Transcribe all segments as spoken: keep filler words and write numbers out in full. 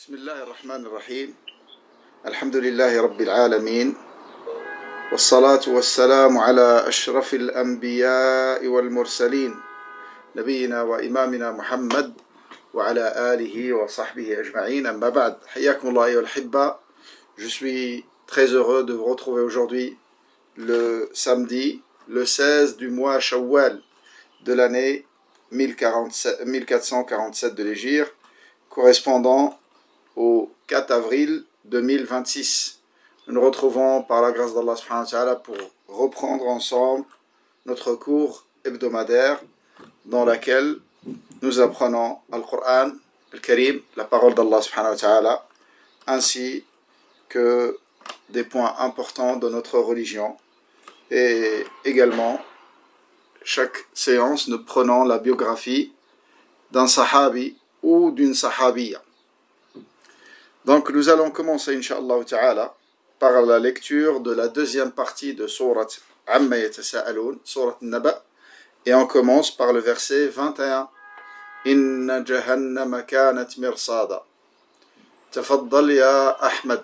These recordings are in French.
بسم الله الرحمن الرحيم. الحمد لله رب العالمين، والصلاة والسلام على أشرف الأنبياء والمرسلين، نبينا وإمامنا محمد وعلى آله وصحبه أجمعين. أما بعد، حياكم الله أيها الأحبة. Je suis très heureux de vous retrouver aujourd'hui le samedi, le seize du mois Shawwal de l'année mille quatre cent quarante-sept de l'Hégire, correspondant au quatre avril deux mille vingt-six. Nous nous retrouvons par la grâce d'Allah subhanahu wa ta'ala pour reprendre ensemble notre cours hebdomadaire dans laquelle nous apprenons Al-Qur'an Al-Karim, la parole d'Allah subhanahu wa ta'ala, ainsi que des points importants de notre religion. Et également, chaque séance, nous prenons la biographie d'un sahabi ou d'une sahabiya. Donc nous allons commencer, Inch'Allah Ta'ala, par la lecture de la deuxième partie de Surat Amma Yatasa'aloun, Surat Naba, et on commence par le verset vingt et un. Inna jahannama kanat mirsada. Tafaddal ya Ahmad.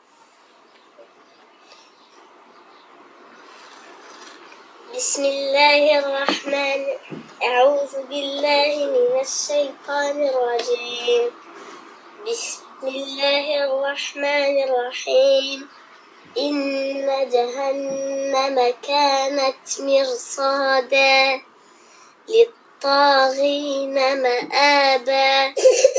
بسم الله الرحمن أعوذ بالله من الشيطان الرجيم بسم الله الرحمن الرحيم إن جهنم كانت مرصادا للطاغين مآبا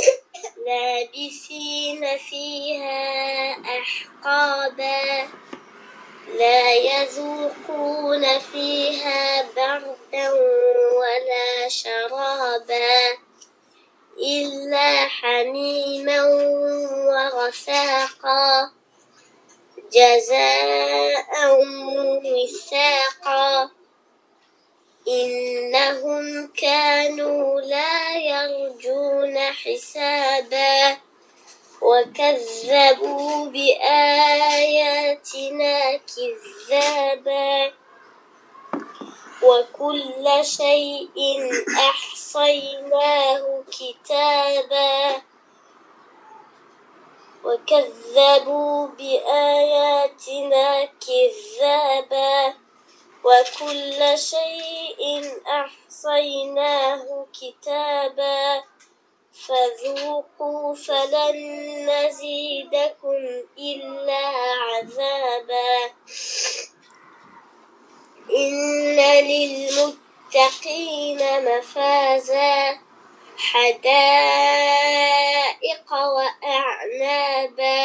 لابثين فيها أحقابا لا يذوقون فيها بردا ولا شرابا إلا حميما وغساقا جزاء وفاقا إنهم كانوا لا يرجون حسابا وكذبوا بآياتنا كذابا وكل شيء أحصيناه كتابا وكذبوا بآياتنا كذابا وكل شيء أحصيناه كتابا فذوقوا فلن نزيدكم إلا عذابا إن للمتقين مفازا حدائق وأعنابا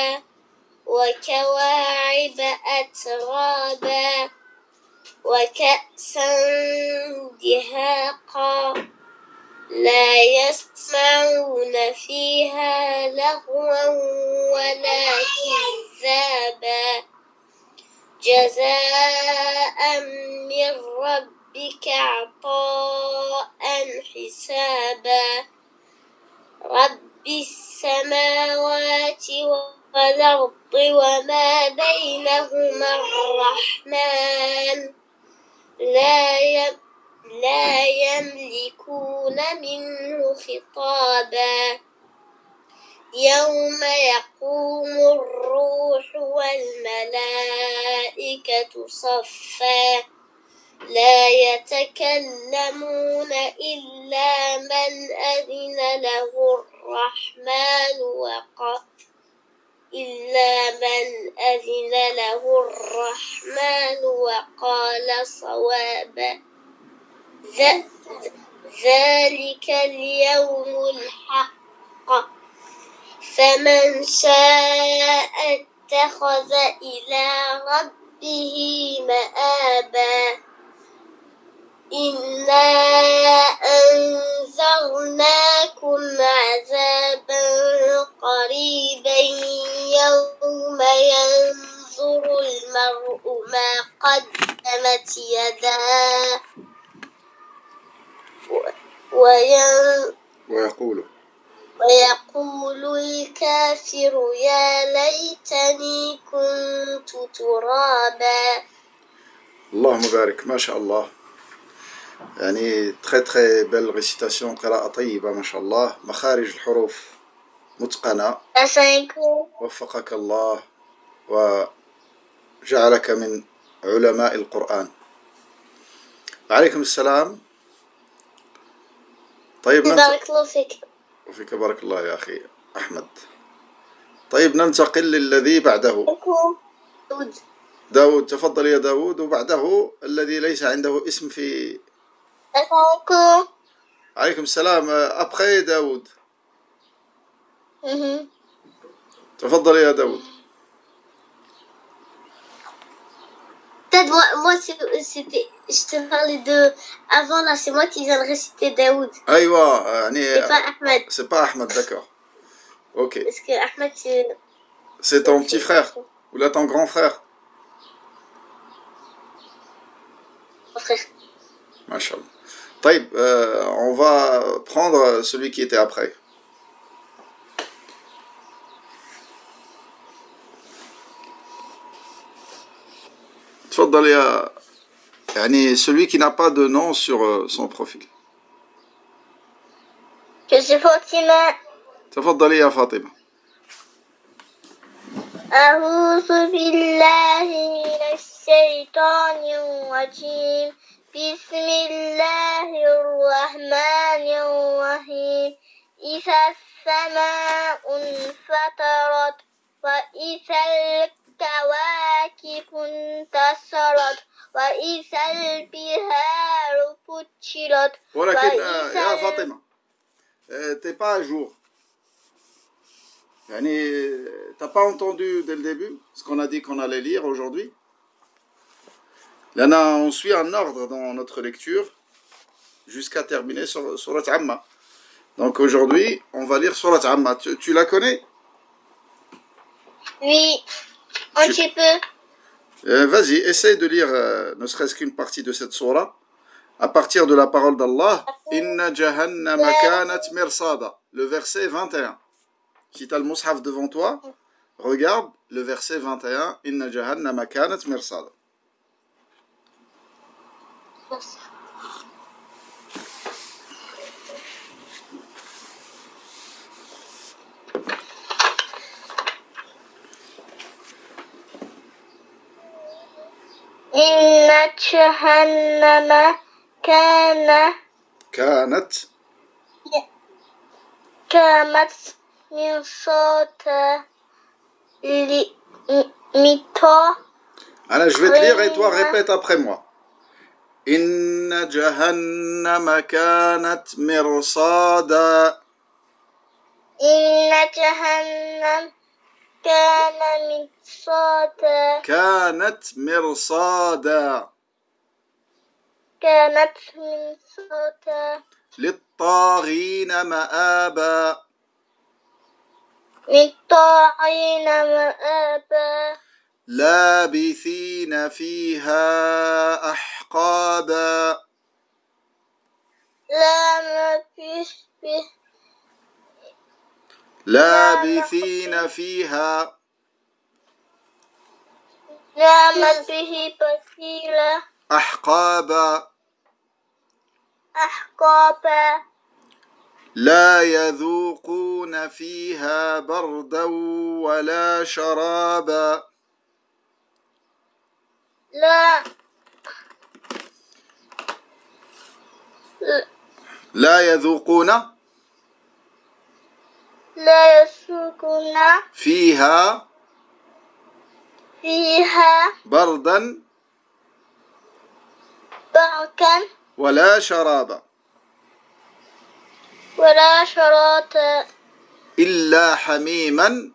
وكواعب أترابا وكأسا دهاقا لا يسمعون فيها لغوا ولا كذابا جزاء من ربك عطاء حسابا رب السماوات والأرض وما بينهما الرحمن لا يب لا يملكون منه خطابا يوم يقوم الروح والملائكة صفا لا يتكلمون إلا من أذن له الرحمن وقال إلا من أذن له الرحمن وقال صوابا ذلك اليوم الحق فمن شاء اتخذ إلى ربه مآبا إنا أنذرناكم عذابا قريبا يوم ينظر المرء ما قدمت يداه ويقول ويقول الكافر يا ليتني كنت ترابا. اللهم بارك، ما شاء الله. يعني très très belle récitation، قراءة طيبة ما شاء الله. مخارج الحروف متقنا أسألكم وفقك الله وجعلك من علماء القرآن. وعليكم السلام. طيب ننتقل بارك الله فيك. وفيك بارك الله يا أخي أحمد. طيب ننتقل للذي بعده. داود. داود تفضل يا داود، وبعده الذي ليس عنده اسم في. أسألكم. عليكم السلام. أبخي داود. Mhm. تفضل يا داود. Peut-être moi, moi c'était, je te parlais de avant là, c'est moi qui viens de réciter Daoud. أيوة يعني. C'est pas Ahmed. C'est pas Ahmed, d'accord. Ok. Parce que Ahmed c'est. C'est ton petit frère ou là ton grand frère? Mon frère. Machallah. طيب euh, on va prendre celui qui était après. تفضل يا يعني celui qui n'a pas de nom sur euh, son profil. Je suis Fatima. تفضلي يا فاطمة. أعوذ بالله من الشيطان الرجيم. بسم الله الرحمن الرحيم. إذا السماء انفطرت وإذا الكواكب انتصرت وإذا البحار فجرت. ولكن يا فاطمة t'es pas à jour. Yani, t'as pas entendu dès le début ce qu'on a dit qu'on allait lire aujourd'hui? Là, on suit un ordre dans notre lecture jusqu'à terminer sur Surat Amma. Donc aujourd'hui, on va lire Surat Amma. Tu, tu la connais? Oui, un petit peu. Euh, Vas-y, essaye de lire euh, ne serait-ce qu'une partie de cette surah à partir de la parole d'Allah. Inna jahannama kanat mirsada. Le verset vingt et un. Si tu as le mushaf devant toi, regarde le verset vingt et un. Inna jahannama kanat mirsada. إن جهنم كان كانت كانت مرصادا للميتة. Alors je vais te lire et toi répète après moi. Inna jahannama kanat mirsada. Inna jahannam kana mirsada. كانت مرصادا. كانت مرصادا. للطاغين مآبا. للطاغين مآبا. لابثين فيها أحقابا. لا مبث به. لابثين فيها. لا به بثيلا. أحقابا. أحقابا. لا يذوقون فيها بردا ولا شرابا. لا لا يذوقون لا يذوقون فيها فيها بردا بردا ولا شرابا. ولا شراطا. إلا حميما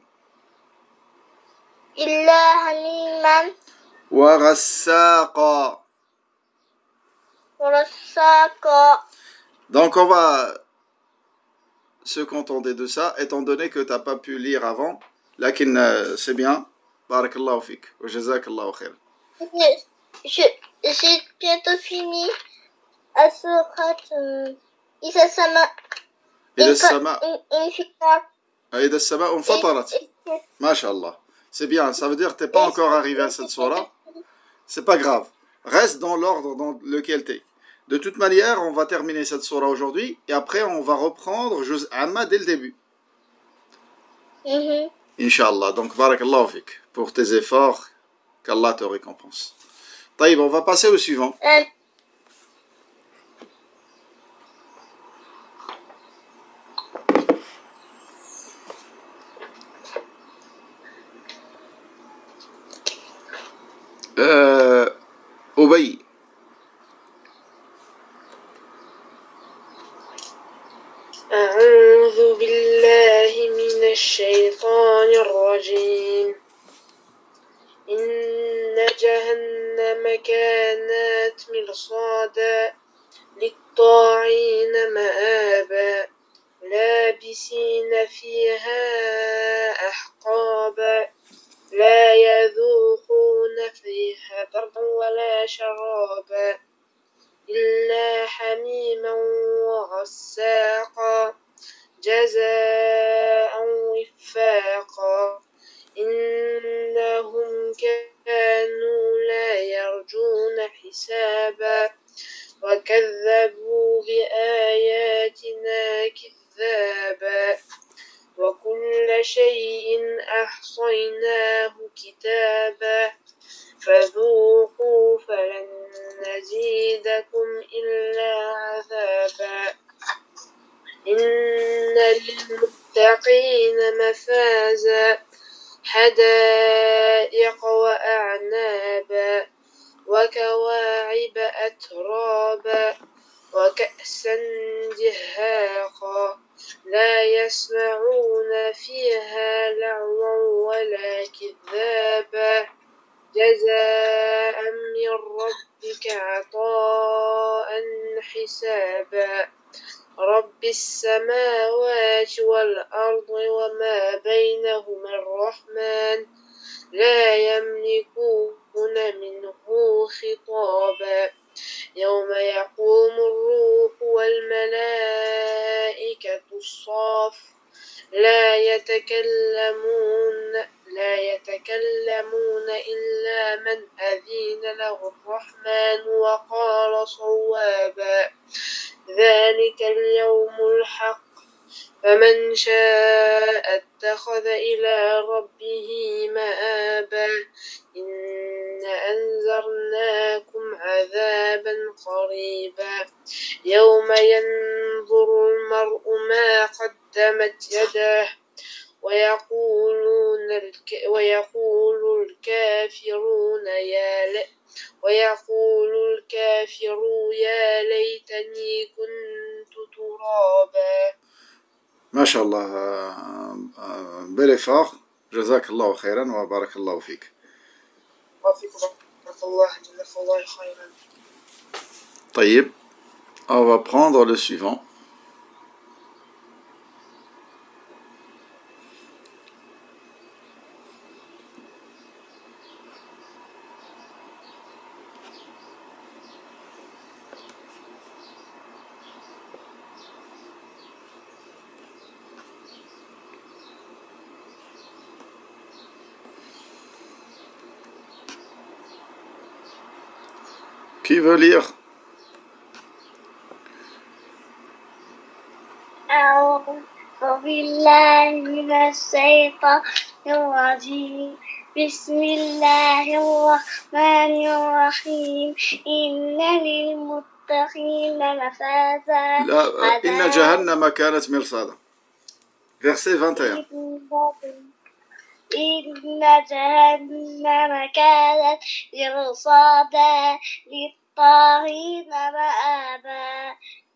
إلا حميما وغساقا. ورساقا. Donc on va se contenter de ça, étant donné que tu n'as pas pu lire avant. Lakin euh, c'est bien. Barakallahu fik. Wa jazakallahu khair. Je, j'ai bientôt fini à ce إذا السماء إذا السماء انفطرت. إذا السماء انفطرت. ما شاء الله. C'est bien, ça veut dire que tu n'es pas encore arrivé à cette surah. C'est pas grave. Reste dans l'ordre dans lequel tu es. De toute manière, on va terminer cette surah aujourd'hui et après on va reprendre Juz Amma dès le début. Mhm. Inch'Allah. Donc, barakallahu fik. Pour tes efforts, qu'Allah te récompense. طيب, on va passer au suivant. Euh, euh, أبي. أعوذ بالله من الشيطان الرجيم إن جهنم كانت مرصادا للطاغين مآبا لابسين فيها أحقابا لا يذوقون فيها بردا ولا شرابا إلا حميما وغساقا جزاء وفاقا إنهم كانوا لا يرجون حسابا وكذبوا بآياتنا كذابا وكل شيء أحصيناه كتابا فذوقوا فلن نزيدكم إلا عذابا إن للمتقين مفازا حدائق وأعنابا وكواعب أترابا وكأسا دهاقا لا يسمعون فيها لغوا ولا كذابا جزاء من ربك عطاء حسابا رب السماوات والأرض وما بينهما الرحمن لا يملكون منه خطابا يوم يقوم الروح والملائكة الصاف لا يتكلمون لا يتكلمون إلا من أذن له الرحمن وقال صوابا ذلك اليوم الحق فمن شاء اتخذ إلى ربه مآبا إنا أنذرناكم عذابا قريبا يوم ينظر المرء ما قدمت يداه ويقولون الك... ويقول الكافرون يا ل... ويقول الكافر يا ليتني كنت ترابا. ما شاء الله. bel effort. جزاك الله خيرا وبارك الله فيك. وفيكم بارك الله جزاك الله خيرا. طيب, on va prendre le suivant. Qui veut lire? أعوذ بالله من الشيطان الرجيم بسم الله الرحمن الرحيم إن للمتقين مفازا لا, إن جهنم كانت مرصادا. Verset vingt et un. إن جهنم كانت مرصادا للطاغين مآبا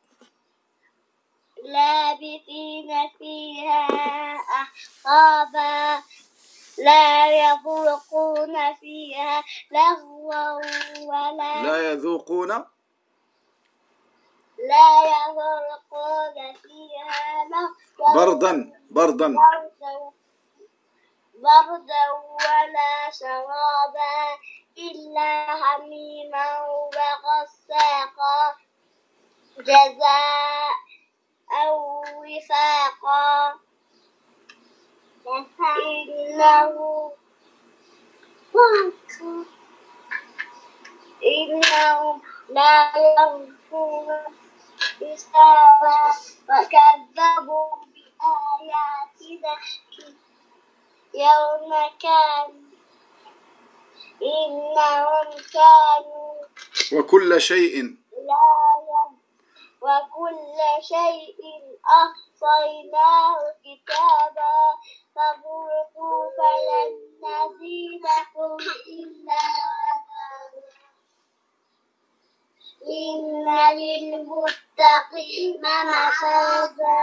لابثين فيها أحقابا لا يذوقون فيها لغوا ولا لا يذوقون لا يذوقون فيها لغوا بردا بردا بردا ولا شرابا إلا حميما وغساقا جزاء أو وفاقا إنه إنهم لا يرجون حسابا وكذبوا بآياتنا يوم كانوا إنهم كانوا وكل شيء لا يم وكل شيء أحصيناه كتابا فذوقوا فلن نزيدكم إلا عذابا إن للمتقين مفازا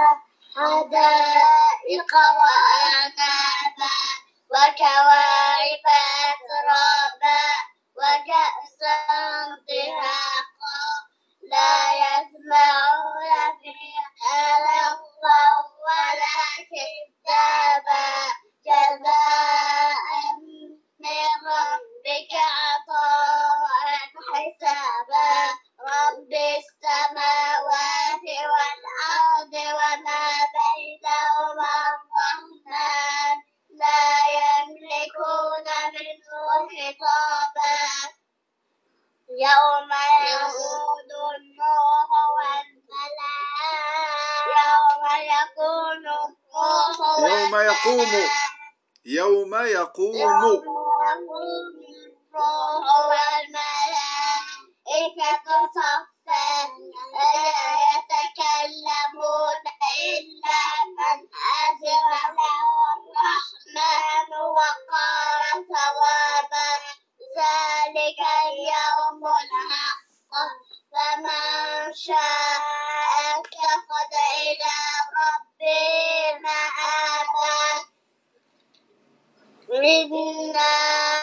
حدائق وأعنابا وكواعب أترابا وكأسا دهاقا لا يسمعون فيها لغوا ولا كذابا جزاء من ربك عطاء حسابا رب السماوات والأرض وما بينهما الرحمن لا يملكون منه خطابا يوم يعود النور والملائكة يوم يكون الروح يوم يقوم يوم يقوم يوم يقوم الروح والملائكة صفا لا يتكلمون إلا من أذن له الرحمن وقال صوابا ذلك اليوم الحق فمن شاء اتخذ إلى ربه مآبا إنا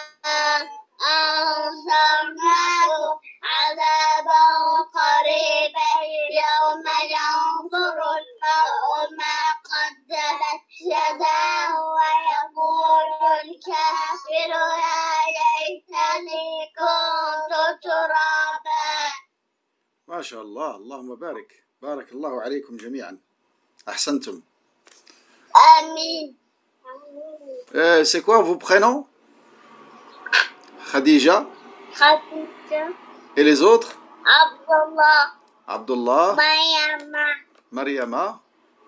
أنذرناه عذابا قريبا يوم ينظر المرء ما قدمت يداه ويقول الكافر يا ليتني كنت ترابا. ما شاء الله، اللهم بارك، بارك الله عليكم جميعا، أحسنتم. آمين. Euh, c'est quoi vos prénoms? Khadija. Khadija. Et les autres? Abdullah. Abdullah. Mariama. Mariama.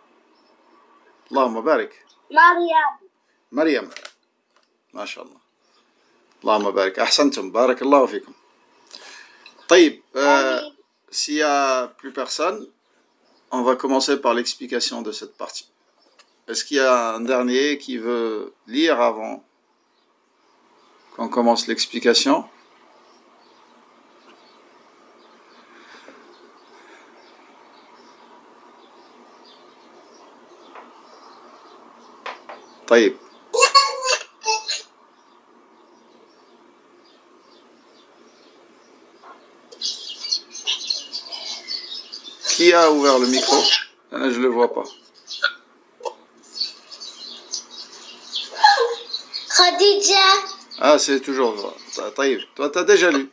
اللهم بارك. مريم. مريم. ما شاء الله. اللهم بارك، أحسنتم، بارك الله فيكم. طيب, euh, s'il n'y a plus personne, on va commencer par l'explication de cette partie. Est-ce qu'il y a un dernier qui veut lire avant qu'on commence l'explication? طيب. Qui a ouvert le micro? Je ne le vois pas. Khadija. Ah, c'est toujours toi. طيب. Toi, tu as déjà lu?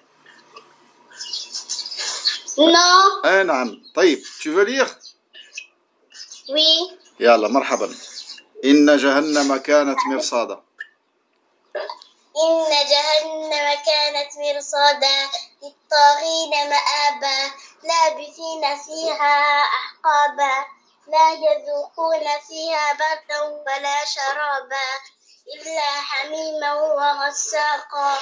Non. Ah, نعم. طيب. Tu veux lire? Oui. يلا مرحبا. إن جهنم كانت مرصادا. إن جهنم كانت مرصادا للطاغين مآبا لابثين فيها أحقابا لا يذوقون فيها بردا ولا شرابا إلا حميما وغساقا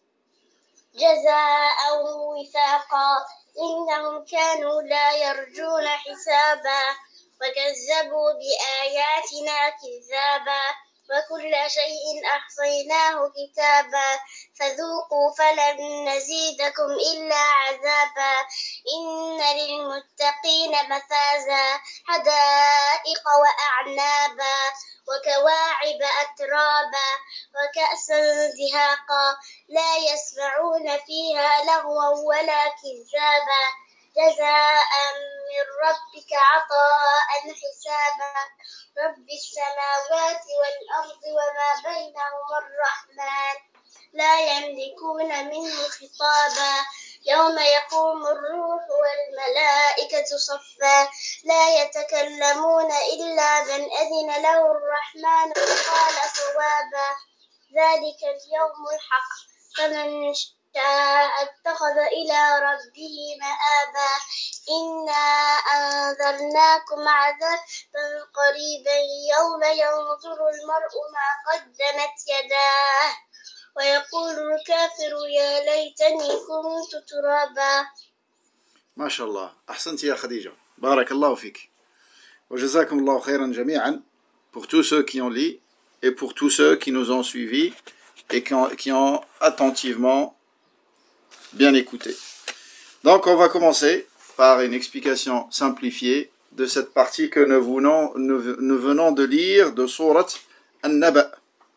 جزاء وفاقا إنهم كانوا لا يرجون حسابا وكذبوا بآياتنا كذابا وكل شيء أحصيناه كتابا فذوقوا فلن نزيدكم إلا عذابا إن للمتقين مفازا حدائق وأعنابا وكواعب أترابا وكأسا دهاقا لا يسمعون فيها لغوا ولا كذابا جزاء من ربك عطاء حسابا رب السماوات والأرض وما بينهما الرحمن لا يملكون منه خطابا يوم يقوم الروح والملائكة صفا لا يتكلمون إلا من أذن له الرحمن وقال صوابا ذلك اليوم الحق فمن شاء اتخذ إلى ربه مآبا إنا أنذرناكم عذابا قريبا يوم ينظر المرء ما قدمت يداه ويقول الكافر يا ليتني كنت ترابا. ما شاء الله أحسنت يا خديجة بارك الله فيك وجزاكم الله خيرا جميعا pour tous ceux qui ont lu et pour tous ceux qui nous ont suivis et qui ont, qui ont attentivement bien écouté. Donc on va commencer par une explication simplifiée de cette partie que nous venons, nous, nous venons de lire de Surat An-Naba.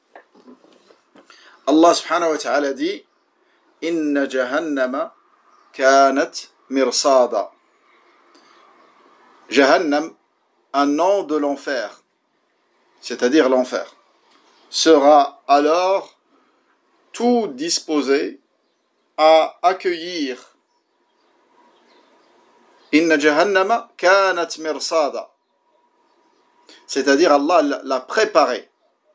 Allah subhanahu wa ta'ala dit Inna jahannama kanat mirsada. Jahannam, un nom de l'enfer, c'est-à-dire l'enfer, sera alors tout disposé à accueillir. Inna jahannama kanat mirsada, c'est-à-dire Allah l'a préparé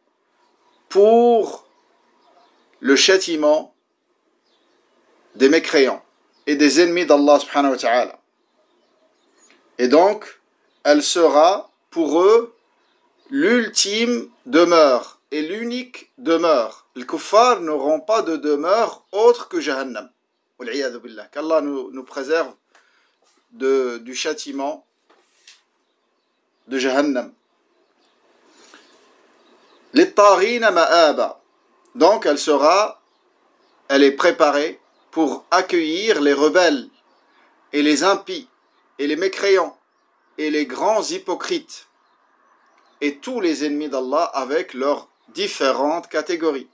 pour le châtiment des mécréants et des ennemis d'Allah subhanahu wa ta'ala. Et donc, elle sera pour eux l'ultime demeure et l'unique demeure. Les kuffars n'auront pas de demeure autre que Jahannam. Qu'Allah nous, nous préserve de, du châtiment de Jahannam. Les tarina ma'aba. Donc elle sera, elle est préparée pour accueillir les rebelles et les impies et les mécréants et les grands hypocrites et tous les ennemis d'Allah avec leurs différentes catégories.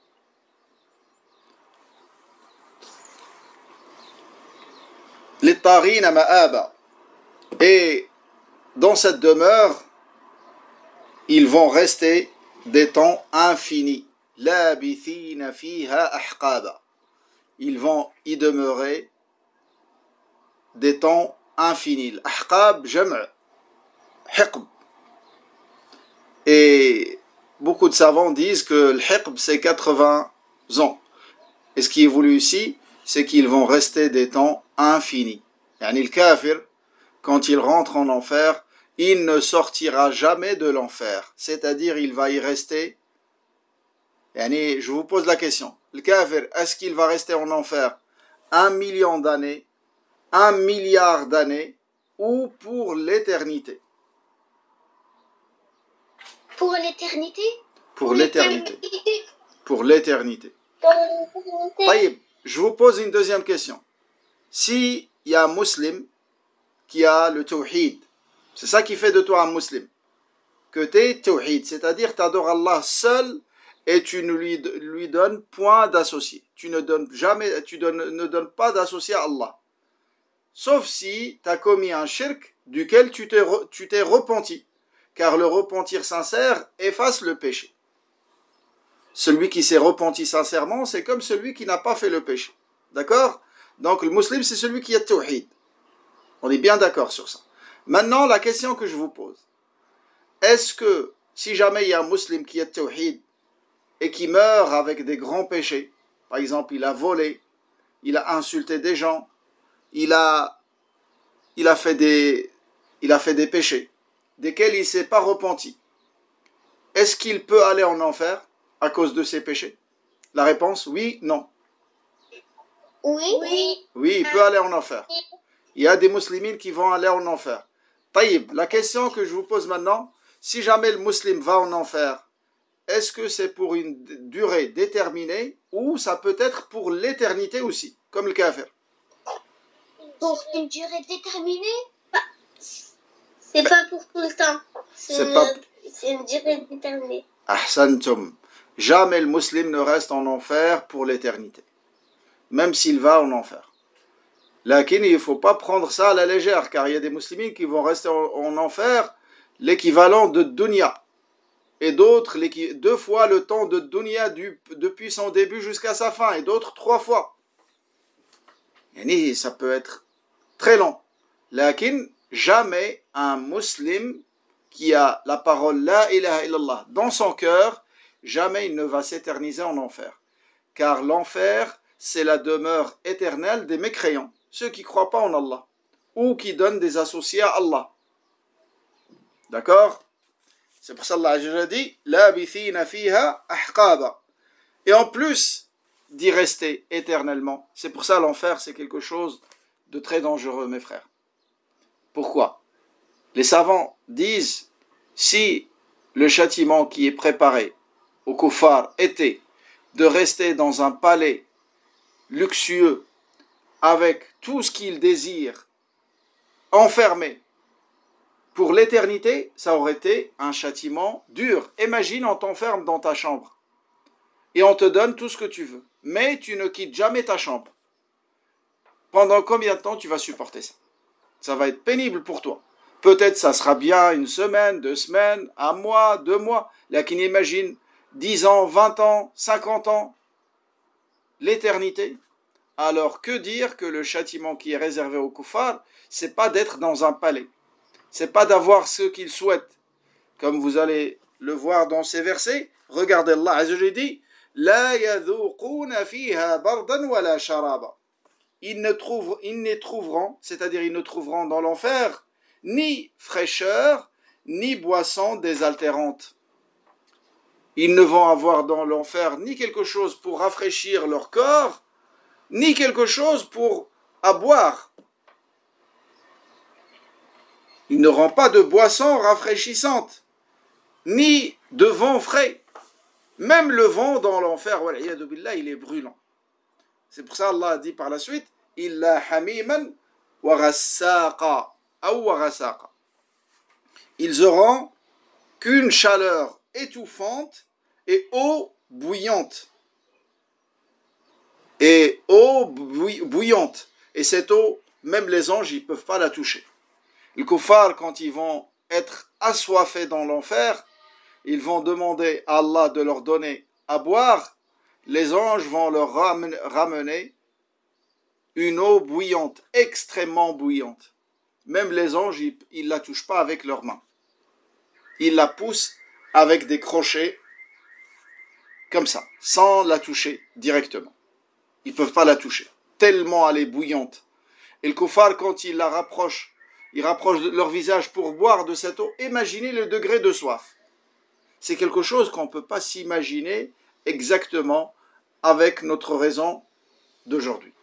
Les tarina ma'aba. Et dans cette demeure, ils vont rester des temps infinis. Labithina fiha ahqaba. Ils vont y demeurer des temps infinis. Ahqab, jam' hiqb. Et beaucoup de savants disent que le hiqb c'est quatre-vingts ans. Et ce qui est voulu ici, c'est qu'ils vont rester des temps infinis. Yani le kafir, quand il rentre en enfer, il ne sortira jamais de l'enfer. C'est-à-dire, il va y rester. Yani, je vous pose la question. Le kafir, est-ce qu'il va rester en enfer un million d'années, un milliard d'années, ou pour l'éternité? Pour l'éternité? Pour l'éternité. Pour l'éternité. Taïb, je vous pose une deuxième question. Si il y a un musulman qui a le tawhid, c'est ça qui fait de toi un musulman, que tu es tawhid, c'est-à-dire tu adores Allah seul et tu ne lui, lui donnes point d'associé. Tu ne donnes jamais, tu donnes, ne donnes pas d'associé à Allah. Sauf si tu as commis un shirk duquel tu t'es, tu t'es repenti. Car le repentir sincère efface le péché. Celui qui s'est repenti sincèrement, c'est comme celui qui n'a pas fait le péché. D'accord? Donc le musulman, c'est celui qui a tawhid. On est bien d'accord sur ça. Maintenant, la question que je vous pose. Est-ce que, si jamais il y a un musulman qui a tawhid et qui meurt avec des grands péchés, par exemple, il a volé, il a insulté des gens, il a, il a fait des, il a fait des péchés, desquels il ne s'est pas repenti. Est-ce qu'il peut aller en enfer à cause de ses péchés? La réponse, oui, non. Oui. Oui. Oui, il peut aller en enfer. Il y a des musulmans qui vont aller en enfer. Taïb, la question que je vous pose maintenant, si jamais le musulman va en enfer, est-ce que c'est pour une durée déterminée ou ça peut être pour l'éternité aussi, comme le kafir? Pour une durée déterminée? C'est pas pour tout le temps. C'est, c'est, pas... c'est une durée déterminée. Ahsantum. Jamais le musulman ne reste en enfer pour l'éternité. Même s'il va en enfer. Lakin, il ne faut pas prendre ça à la légère, car il y a des musulmans qui vont rester en, en enfer l'équivalent de dunya. Et d'autres, deux fois le temps de dunya du, depuis son début jusqu'à sa fin, et d'autres trois fois. Et ça peut être très long. Lakin, jamais un musulman qui a la parole La ilaha illallah dans son cœur, jamais il ne va s'éterniser en enfer. Car l'enfer, c'est la demeure éternelle des mécréants, ceux qui ne croient pas en Allah, ou qui donnent des associés à Allah. D'accord? C'est pour ça que Allah a dit « Labithina fiha ahqaba » et en plus d'y rester éternellement. C'est pour ça l'enfer, c'est quelque chose de très dangereux, mes frères. Pourquoi? Les savants disent, si le châtiment qui est préparé au kuffar était de rester dans un palais luxueux avec tout ce qu'ils désirent enfermé pour l'éternité, ça aurait été un châtiment dur. Imagine, on t'enferme dans ta chambre et on te donne tout ce que tu veux, mais tu ne quittes jamais ta chambre. Pendant combien de temps tu vas supporter ça? Ça va être pénible pour toi. Peut-être ça sera bien une semaine, deux semaines, un mois, deux mois. Là, qui n'imagine dix ans, vingt ans, cinquante ans, l'éternité. Alors que dire que le châtiment qui est réservé aux kuffars, c'est pas d'être dans un palais. C'est pas d'avoir ce qu'ils souhaitent. Comme vous allez le voir dans ces versets, regardez Allah Azza wa Jalla dit La yadhuquna fiha bardan wala sharaba. Ils ne trouvent, ils ne trouveront, c'est-à-dire ils ne trouveront dans l'enfer ni fraîcheur, ni boisson désaltérante. Ils ne vont avoir dans l'enfer ni quelque chose pour rafraîchir leur corps, ni quelque chose pour à boire. Ils n'auront pas de boisson rafraîchissante, ni de vent frais. Même le vent dans l'enfer, wal'iyadu billah, il est brûlant. C'est pour ça Allah a dit par la suite Illa hamiman wa ghassaqa ou wa ghassaqa. Ils auront qu'une chaleur étouffante et eau bouillante. Et eau bouillante. Et cette eau, même les anges, ils ne peuvent pas la toucher. Les kuffars, quand ils vont être assoiffés dans l'enfer, ils vont demander à Allah de leur donner à boire. Les anges vont leur ramener une eau bouillante, extrêmement bouillante. Même les anges, ils ne la touchent pas avec leurs mains. Ils la poussent avec des crochets, comme ça, sans la toucher directement. Ils ne peuvent pas la toucher, tellement elle est bouillante. Et le kuffar, quand ils la rapprochent, ils rapprochent leur visage pour boire de cette eau, imaginez le degré de soif. C'est quelque chose qu'on ne peut pas s'imaginer exactement avec notre raison d'aujourd'hui.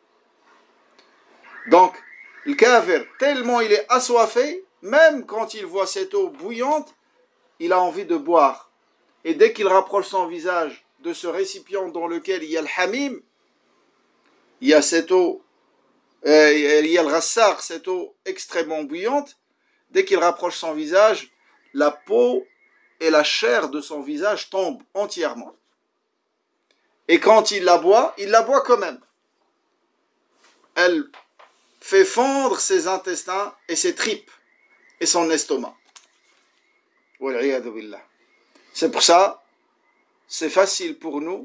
Donc, le kafir, tellement il est assoiffé, même quand il voit cette eau bouillante, il a envie de boire. Et dès qu'il rapproche son visage de ce récipient dans lequel il y a le hamim, il y a cette eau, euh, il y a le rassar, cette eau extrêmement bouillante, dès qu'il rapproche son visage, la peau et la chair de son visage tombent entièrement. Et quand il la boit, il la boit quand même. Elle fait fondre ses intestins et ses tripes et son estomac. C'est pour ça, c'est facile pour nous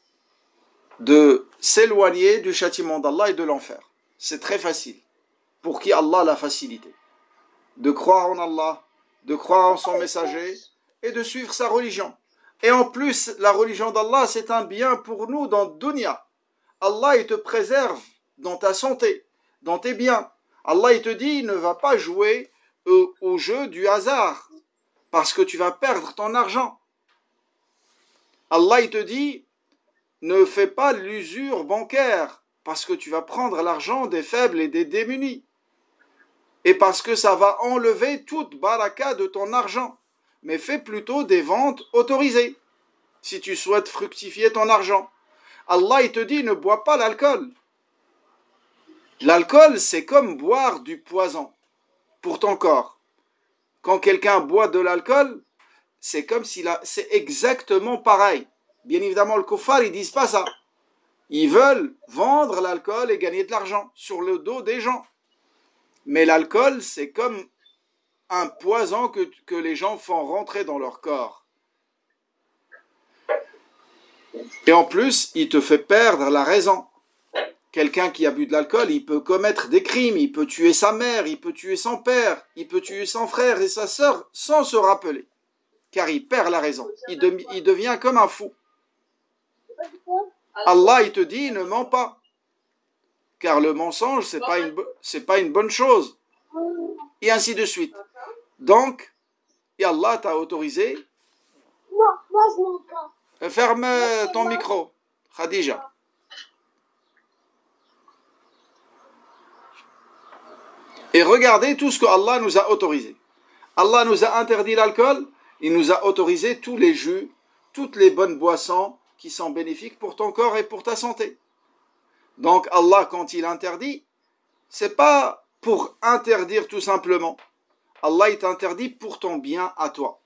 de s'éloigner du châtiment d'Allah et de l'enfer. C'est très facile. Pour qui Allah l'a facilité. De croire en Allah, de croire en son messager et de suivre sa religion. Et en plus, la religion d'Allah, c'est un bien pour nous dans le dunya. Allah, il te préserve dans ta santé, dans tes biens. Allah, il te dit, ne va pas jouer au, au jeu du hasard, parce que tu vas perdre ton argent. Allah, il te dit, ne fais pas l'usure bancaire, parce que tu vas prendre l'argent des faibles et des démunis. Et parce que ça va enlever toute baraka de ton argent. Mais fais plutôt des ventes autorisées, si tu souhaites fructifier ton argent. Allah, il te dit, ne bois pas l'alcool. L'alcool, c'est comme boire du poison pour ton corps. Quand quelqu'un boit de l'alcool, c'est comme s'il a, c'est exactement pareil. Bien évidemment, le kuffar, ils disent pas ça. Ils veulent vendre l'alcool et gagner de l'argent sur le dos des gens. Mais l'alcool, c'est comme un poison que, que les gens font rentrer dans leur corps. Et en plus, il te fait perdre la raison. Quelqu'un qui a bu de l'alcool, il peut commettre des crimes, il peut tuer sa mère, il peut tuer son père, il peut tuer son frère et sa sœur sans se rappeler. Car il perd la raison. Il, de, il devient comme un fou. Allah, il te dit, ne mens pas. Car le mensonge, c'est pas une, c'est pas une bonne chose. Et ainsi de suite. Donc, et Allah t'a autorisé. Moi, moi je mens pas. Ferme ton micro, Khadija. Et regardez tout ce que Allah nous a autorisé. Allah nous a interdit l'alcool, il nous a autorisé tous les jus, toutes les bonnes boissons qui sont bénéfiques pour ton corps et pour ta santé. Donc Allah, quand il interdit, c'est pas pour interdire tout simplement. Allah, il t'interdit pour ton bien à toi.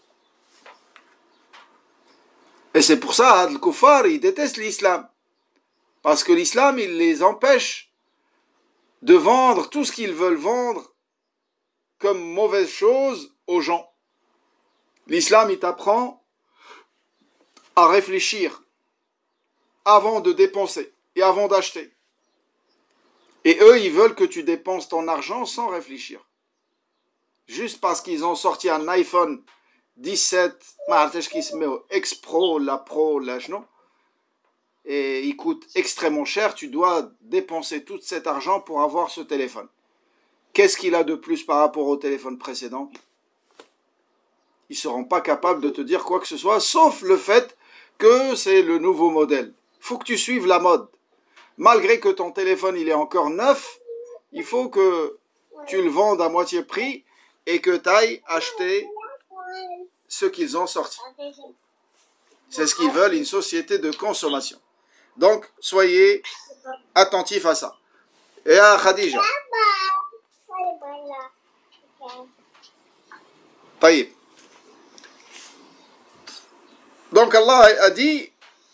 Et c'est pour ça, les kuffars, ils détestent l'islam. Parce que l'islam, il les empêche de vendre tout ce qu'ils veulent vendre comme mauvaise chose aux gens. L'islam, il t'apprend à réfléchir avant de dépenser et avant d'acheter. Et eux, ils veulent que tu dépenses ton argent sans réfléchir. Juste parce qu'ils ont sorti un iPhone dix-sept, X Pro, la Pro, la non, et il coûte extrêmement cher, tu dois dépenser tout cet argent pour avoir ce téléphone. Qu'est-ce qu'il a de plus par rapport au téléphone précédent? Ils ne seront pas capables de te dire quoi que ce soit, sauf le fait que c'est le nouveau modèle. Il faut que tu suives la mode. Malgré que ton téléphone il est encore neuf, il faut que tu le vendes à moitié prix et que tu ailles acheter ce qu'ils ont sorti. C'est ce qu'ils veulent, une société de consommation. Donc, soyez attentifs à ça. Et à Khadija. Taïb. Donc Allah a dit,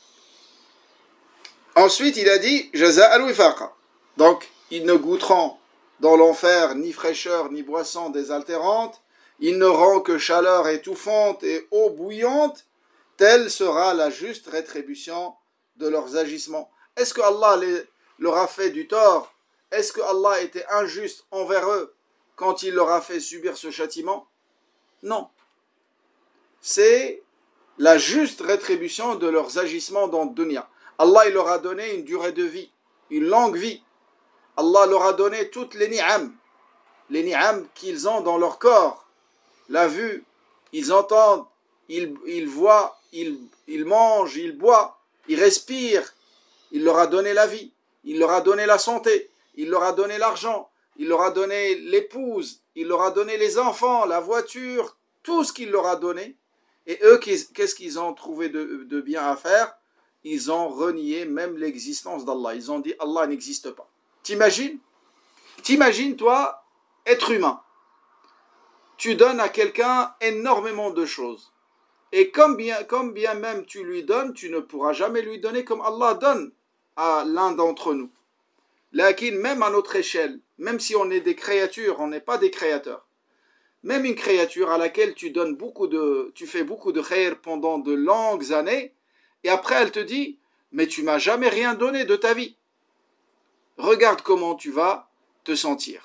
ensuite il a dit, Jaza al-wifaqa. Donc, ils ne goûteront dans l'enfer ni fraîcheur ni boisson désaltérante, ils n'auront que chaleur étouffante et eau bouillante, telle sera la juste rétribution de leurs agissements. Est-ce que Allah les, leur a fait du tort? Est-ce que Allah était injuste envers eux quand il leur a fait subir ce châtiment? Non. C'est la juste rétribution de leurs agissements dans le dunya. Allah il leur a donné une durée de vie, une longue vie. Allah leur a donné toutes les ni'am, les ni'am qu'ils ont dans leur corps. La vue, ils entendent, ils, ils voient, ils, ils mangent, ils boivent, ils respirent. Il leur a donné la vie, il leur a donné la santé, il leur a donné l'argent, il leur a donné l'épouse, il leur a donné les enfants, la voiture, tout ce qu'il leur a donné. Et eux, qu'est-ce qu'ils ont trouvé de, de bien à faire? Ils ont renié même l'existence d'Allah. Ils ont dit Allah n'existe pas. T'imagines? T'imagines, toi, être humain. Tu donnes à quelqu'un énormément de choses. Et comme bien, comme bien même tu lui donnes, tu ne pourras jamais lui donner comme Allah donne à l'un d'entre nous. Lakin, même à notre échelle, même si on est des créatures, on n'est pas des créateurs. Même une créature à laquelle tu donnes beaucoup de, tu fais beaucoup de khair pendant de longues années, et après elle te dit, mais tu m'as jamais rien donné de ta vie. Regarde comment tu vas te sentir.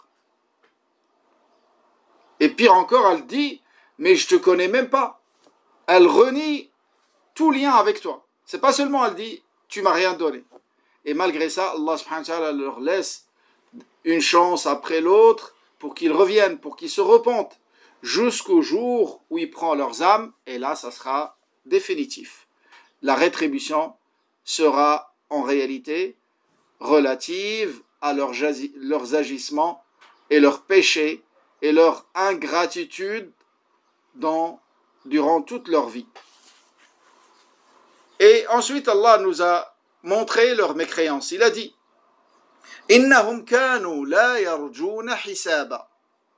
Et pire encore, elle dit, mais je te connais même pas. Elle renie tout lien avec toi. C'est pas seulement elle dit, tu m'as rien donné. Et malgré ça, Allah subhanahu wa ta'ala leur laisse une chance après l'autre pour qu'ils reviennent, pour qu'ils se repentent, jusqu'au jour où ils prennent leurs âmes, et là, ça sera définitif. La rétribution sera en réalité relative à leurs, leurs agissements et leurs péchés et leur ingratitude dans, durant toute leur vie. Et ensuite, Allah nous a montré leur mécréance. Il a dit Innahum kanu la yarjuna hisaba.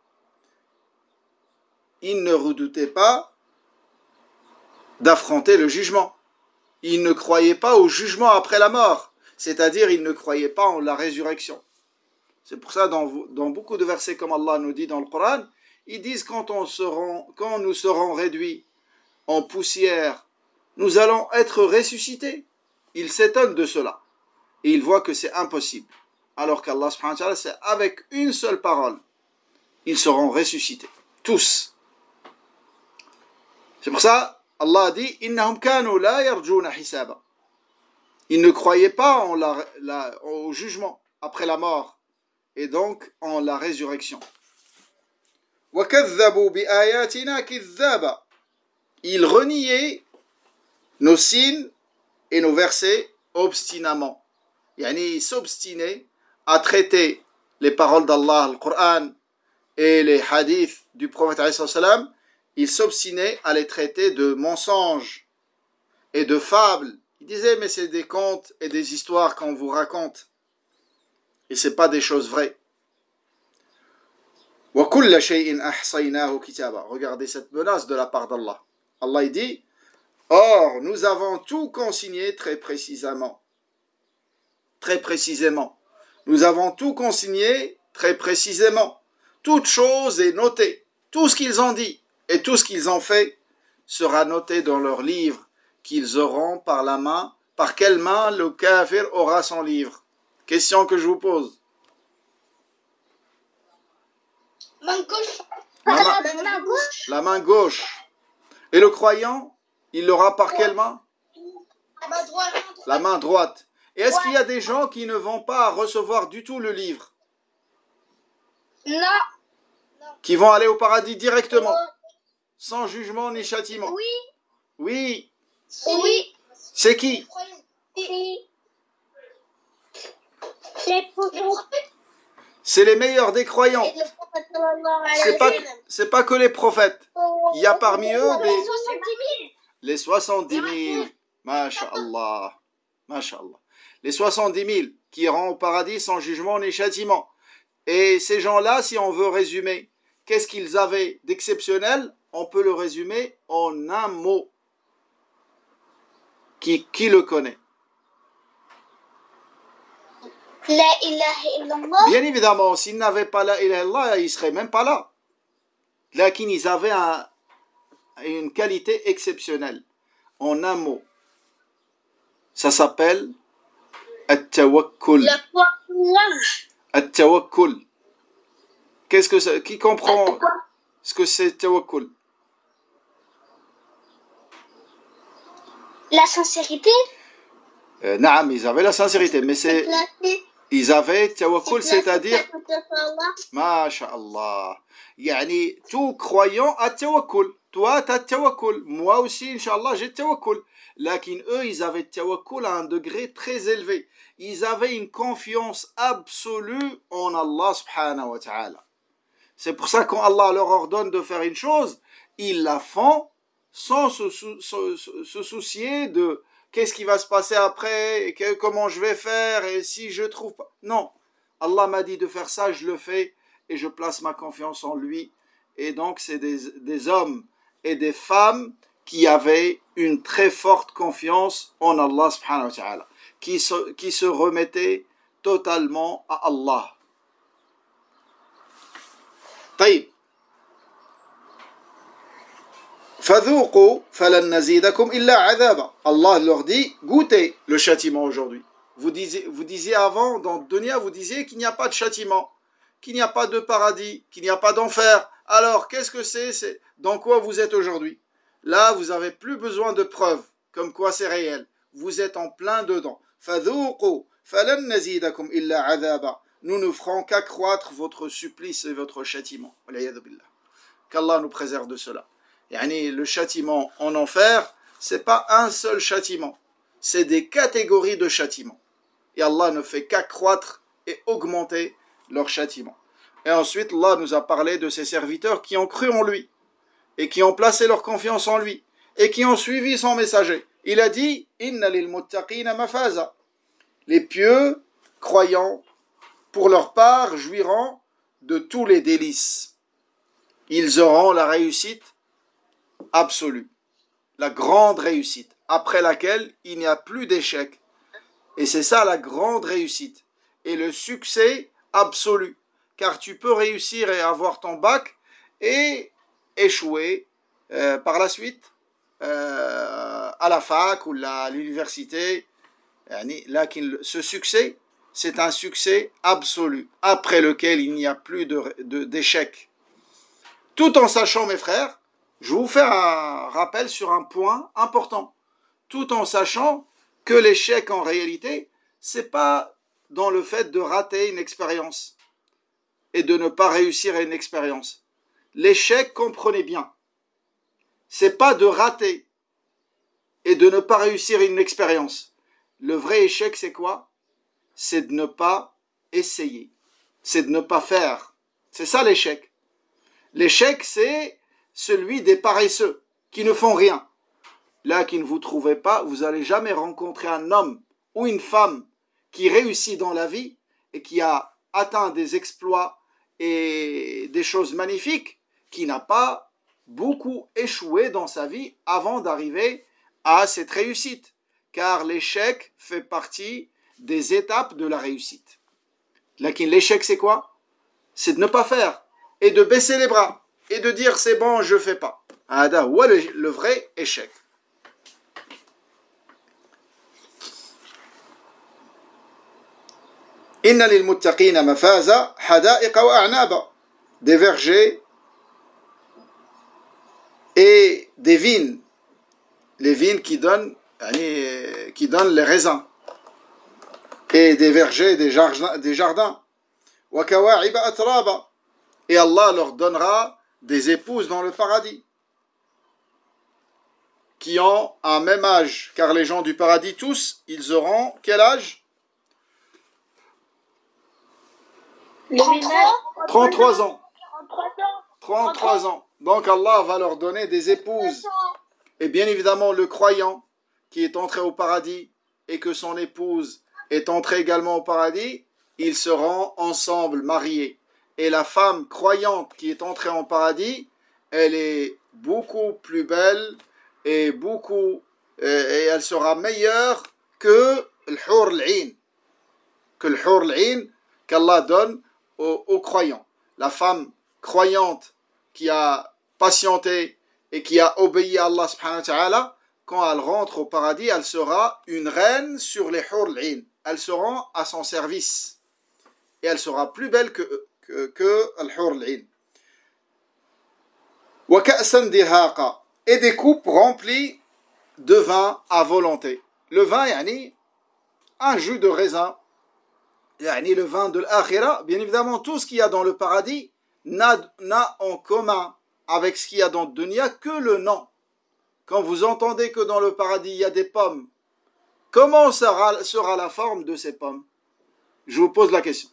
Ils ne redoutaient pas d'affronter le jugement. Ils ne croyaient pas au jugement après la mort, c'est-à-dire ils ne croyaient pas en la résurrection. C'est pour ça dans, dans beaucoup de versets comme Allah nous dit dans le Coran, ils disent quand, on seront, quand nous serons réduits en poussière, nous allons être ressuscités. Ils s'étonnent de cela et ils voient que c'est impossible. Alors qu'Allah subhanahu wa ta'ala, c'est avec une seule parole, ils seront ressuscités, tous. C'est pour ça Allah a dit Innahum kanu la yarjuna hisaba. Ils ne croyaient pas en la, la, au jugement après la mort et donc en la résurrection. وَكَذَّبُوا بِآيَاتِنَا كِذَّابًا. Ils reniaient nos signes et nos versets obstinément. Yani, ils s'obstinaient à traiter les paroles d'Allah, le Coran et les hadiths du prophète alayhi salam. Ils s'obstinaient à les traiter de mensonges et de fables. Ils disaient, mais c'est des contes et des histoires qu'on vous raconte. Et ce n'est pas des choses vraies. وَكُلَّ شَيْءٍ أَحْصَيْنَاهُ كِتَابًا. Regardez cette menace de la part d'Allah. Allah il dit, or nous avons tout consigné très précisément. Très précisément. Nous avons tout consigné très précisément. Toute chose est notée. Tout ce qu'ils ont dit et tout ce qu'ils ont fait sera noté dans leur livre qu'ils auront par la main. Par quelle main le kafir aura son livre? Question que je vous pose. Main gauche. La main, La main gauche. la main gauche. Et le croyant, il l'aura par quelle main? La main droite. La main droite. Et est-ce qu'il y a des gens qui ne vont pas recevoir du tout le livre? Non. Qui vont aller au paradis directement, sans jugement ni châtiment? Oui. Oui. Oui. C'est qui? Oui. Les prophètes. C'est les meilleurs des croyants. Et le prophète sallallahu alayhi C'est wa pas, sallam. c'est pas que les prophètes. Il y a parmi eux Les des... soixante-dix mille. Les soixante-dix mille. Masha'Allah. Masha'Allah. Les soixante-dix mille qui iront au paradis sans jugement ni châtiment. Et ces gens-là, si on veut résumer, qu'est-ce qu'ils avaient d'exceptionnel? On peut le résumer en un mot. Qui, qui le connaît? La ilaha illallah. Bien évidemment, s'ils n'avaient pas la ilaha illallah, ils ne seraient même pas là. Là, ils avaient un, une qualité exceptionnelle. En un mot. Ça s'appelle At-Tawakkul. Le courage. At-Tawakkul. Qu'est-ce que c'est? Qui comprend ce que c'est Tawakkul? La sincérité. Euh, Naam, ils avaient la sincérité, mais c'est... Ils avaient Tawakkul, c'est-à-dire... Masha'Allah. Yani, tout croyant a Tawakkul. Toi, tu as Tawakkul. Moi aussi, Inch'Allah, j'ai Tawakkul. Lakin eux, ils avaient Tawakkul à un degré très élevé. Ils avaient une confiance absolue en Allah subhanahu wa ta'ala. C'est pour ça que quand Allah leur ordonne de faire une chose, ils la font sans se, sou- se, se, se soucier de qu'est-ce qui va se passer après, et que, comment je vais faire, et si je trouve pas. Non, Allah m'a dit de faire ça, je le fais, et je place ma confiance en lui. Et donc, c'est des, des hommes et des femmes qui avaient une très forte confiance en Allah subhanahu wa ta'ala, qui se, qui se remettaient totalement à Allah. طيب فذوقوا فلن نزيدكم إلا عذابا. Allah leur dit, goûtez le châtiment aujourd'hui. Vous disiez, vous disiez avant, dans Dunya, vous disiez qu'il n'y a pas de châtiment, qu'il n'y a pas de paradis, qu'il n'y a pas d'enfer. Alors, qu'est-ce que c'est, c'est dans quoi vous êtes aujourd'hui? Là, vous n'avez plus besoin de preuves, comme quoi c'est réel. Vous êtes en plein dedans. فذوقوا فلن نزيدكم إلا عذابا. Nous ne ferons qu'accroître votre supplice et votre châtiment. Qu'Allah nous préserve de cela. Yani, le châtiment en enfer, c'est pas un seul châtiment. C'est des catégories de châtiments. Et Allah ne fait qu'accroître et augmenter leur châtiment. Et ensuite, Allah nous a parlé de ses serviteurs qui ont cru en lui et qui ont placé leur confiance en lui et qui ont suivi son messager. Il a dit, Inna lil muttaqina mafaza. Les pieux croyants, pour leur part, jouiront de tous les délices. Ils auront la réussite absolue, la grande réussite, après laquelle il n'y a plus d'échec. Et c'est ça la grande réussite. Et le succès absolu. Car tu peux réussir et avoir ton bac et échouer euh, par la suite euh, à la fac ou à l'université. Là, ce succès, c'est un succès absolu, après lequel il n'y a plus de, de, d'échec. Tout en sachant, mes frères, je vous fais un rappel sur un point important. Tout en sachant que l'échec en réalité, c'est pas dans le fait de rater une expérience et de ne pas réussir à une expérience. L'échec, comprenez bien, c'est pas de rater et de ne pas réussir une expérience. Le vrai échec, c'est quoi? C'est de ne pas essayer. C'est de ne pas faire. C'est ça l'échec. L'échec, c'est celui des paresseux qui ne font rien. Là, qui ne vous trouvez pas, vous n'allez jamais rencontrer un homme ou une femme qui réussit dans la vie et qui a atteint des exploits et des choses magnifiques, qui n'a pas beaucoup échoué dans sa vie avant d'arriver à cette réussite. Car l'échec fait partie des étapes de la réussite. Lakin l'échec, c'est quoi? C'est de ne pas faire et de baisser les bras et de dire c'est bon, je ne fais pas. Hada huwa le vrai échec. Inna lil muttaqina mafaza hada'iqa wa a'naba, des vergers et des vignes, les vignes qui donnent qui donnent les raisins, et des vergers, des jardins, des jardins. Wa kawa'iba atraba, et Allah leur donnera des épouses dans le paradis qui ont un même âge, car les gens du paradis tous, ils auront quel âge? trente-trois ans. trente-trois ans. Donc Allah va leur donner des épouses. Et bien évidemment, le croyant qui est entré au paradis et que son épouse est entrée également au paradis, ils seront ensemble mariés. Et la femme croyante qui est entrée en paradis, elle est beaucoup plus belle et beaucoup et elle sera meilleure que le hur al-'ain, que le hur al-'ain qu'Allah donne aux, aux croyants. La femme croyante qui a patienté et qui a obéi à Allah subhanahu wa ta'ala, quand elle rentre au paradis, elle sera une reine sur les hur al-'ain. Elles seront à son service et elle sera plus belle que que, que le hur al-'ain. Wa ka'san dihaqa, et des coupes remplies de vin à volonté. Le vin, yani un jus de raisin, yani le vin de l'akhira. Bien évidemment, tout ce qu'il y a dans le paradis n'a, n'a en commun avec ce qu'il y a dans le dunya que le nom. Quand vous entendez que dans le paradis il y a des pommes, comment sera, sera la forme de ces pommes? Je vous pose la question.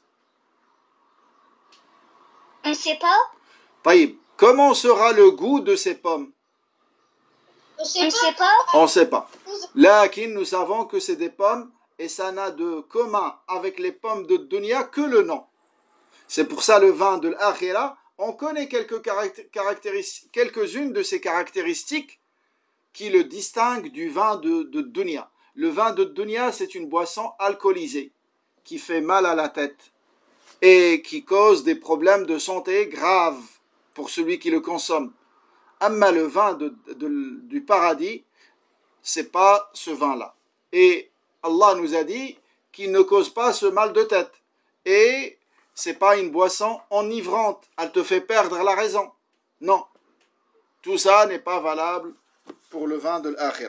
On ne sait pas. Taïb, comment sera le goût de ces pommes? On ne sait pas. On ne sait pas. Lakin, nous savons que c'est des pommes et ça n'a de commun avec les pommes de dunya que le nom. C'est pour ça le vin de l'akhira, on connaît quelques caractéristiques, quelques-unes de ces caractéristiques qui le distinguent du vin de, de dunya. Le vin de dunya, c'est une boisson alcoolisée qui fait mal à la tête et qui cause des problèmes de santé graves pour celui qui le consomme. Amma le vin de, de, du paradis, c'est pas ce vin-là. Et Allah nous a dit qu'il ne cause pas ce mal de tête. Et c'est pas une boisson enivrante, elle te fait perdre la raison. Non, tout ça n'est pas valable pour le vin de l'akhira.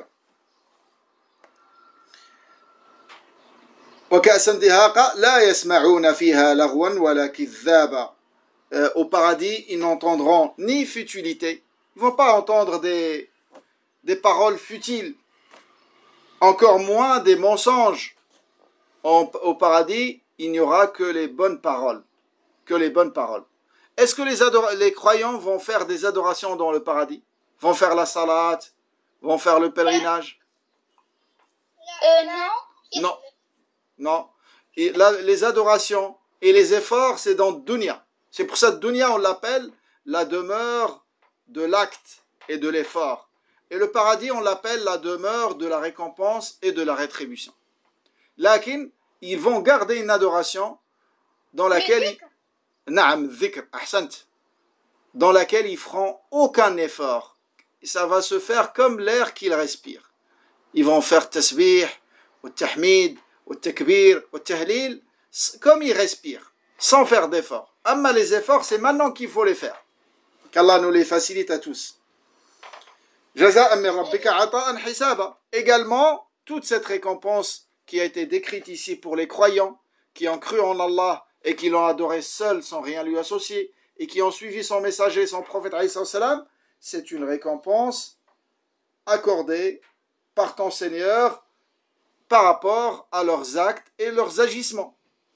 وكأسا دهاقا لا يسمعون فيها لغوا ولا كذابا. Au paradis, ils n'entendront ni futilité, ils ne vont pas entendre des, des paroles futiles, encore moins des mensonges. En, au paradis, il n'y aura que les bonnes paroles, que les bonnes paroles. Est-ce que les, adora- les croyants vont faire des adorations dans le paradis? Vont faire la salat? Vont faire le pèlerinage? Euh, non. Non. Non. Et là, les adorations et les efforts, c'est dans dunya. C'est pour ça que dunya, on l'appelle la demeure de l'acte et de l'effort. Et le paradis, on l'appelle la demeure de la récompense et de la rétribution. Lakin, ils vont garder une adoration dans laquelle ils... Naam, dhikr, ahsant. Dans laquelle ils feront aucun effort. Ça va se faire comme l'air qu'ils respirent. Ils vont faire tasbih, ou tahmid, ou takbir, ou tahlil, comme ils respirent, sans faire d'efforts. Amma les efforts, c'est maintenant qu'il faut les faire. Qu'Allah nous les facilite à tous. Jaza'an min rabbika ata'an hisaba. Également, toute cette récompense qui a été décrite ici pour les croyants, qui ont cru en Allah et qui l'ont adoré seul sans rien lui associer, et qui ont suivi son messager, son prophète, c'est une récompense accordée par ton Seigneur par rapport à leurs actes et leurs agissements.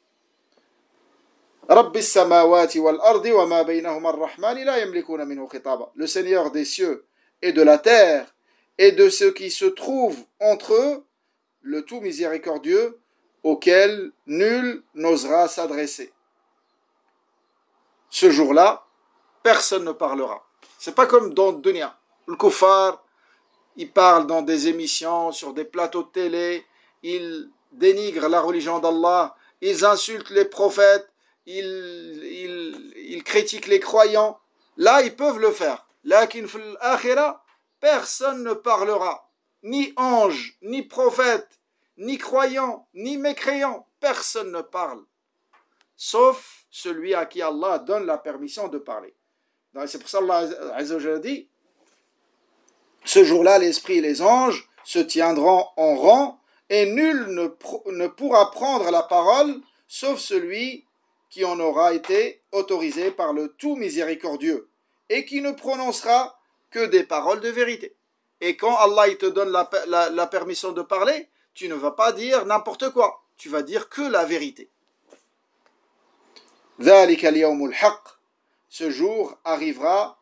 Le Seigneur des cieux et de la terre et de ce qui se trouve entre eux, le tout miséricordieux, auquel nul n'osera s'adresser. Ce jour-là, personne ne parlera. C'est pas comme dans le dunya. Le kuffar, ils parlent dans des émissions, sur des plateaux de télé, ils dénigrent la religion d'Allah, ils insultent les prophètes, ils, ils, ils critiquent les croyants. Là, ils peuvent le faire. Lakin fil akhira, personne ne parlera. Ni ange, ni prophète, ni croyant, ni mécréant. Personne ne parle. Sauf celui à qui Allah donne la permission de parler. Donc, c'est pour ça qu'Allah Azza wa Jalla dit, ce jour-là, l'esprit et les anges se tiendront en rang et nul ne, pro- ne pourra prendre la parole sauf celui qui en aura été autorisé par le tout miséricordieux et qui ne prononcera que des paroles de vérité. Et quand Allah il te donne la, la, la permission de parler, tu ne vas pas dire n'importe quoi, tu vas dire que la vérité. ذلك اليوم الحق, ce jour arrivera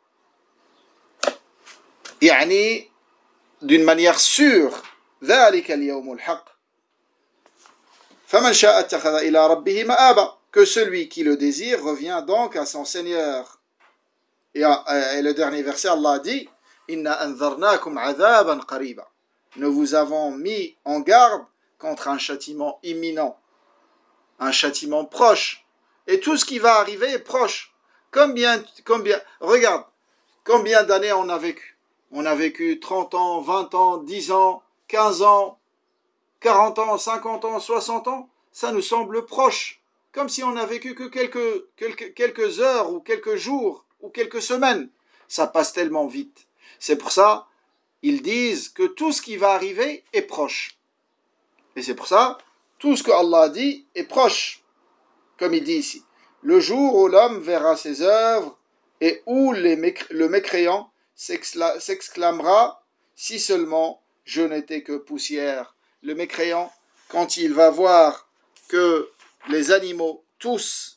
يعني d'une manière sûre. ذلك اليوم الحق فمن شاء اتخذ إلى ربه مآبا, que celui qui le désire revient donc à son Seigneur. Et, et le dernier verset, Allah dit Inna anzarnakum adhaban qariba, nous vous avons mis en garde contre un châtiment imminent, un châtiment proche. Et tout ce qui va arriver est proche. Combien, combien, regarde, combien d'années on a vécu? On a vécu trente ans, vingt ans, dix ans, quinze ans, quarante ans, cinquante ans, soixante ans. Ça nous semble proche. Comme si on a vécu que quelques, quelques, quelques heures ou quelques jours ou quelques semaines. Ça passe tellement vite. C'est pour ça, ils disent que tout ce qui va arriver est proche. Et c'est pour ça, tout ce que Allah dit est proche. Comme il dit ici, le jour où l'homme verra ses œuvres et où les mécr- le mécréant s'excla- s'exclamera si seulement je n'étais que poussière. Le mécréant, quand il va voir que les animaux tous,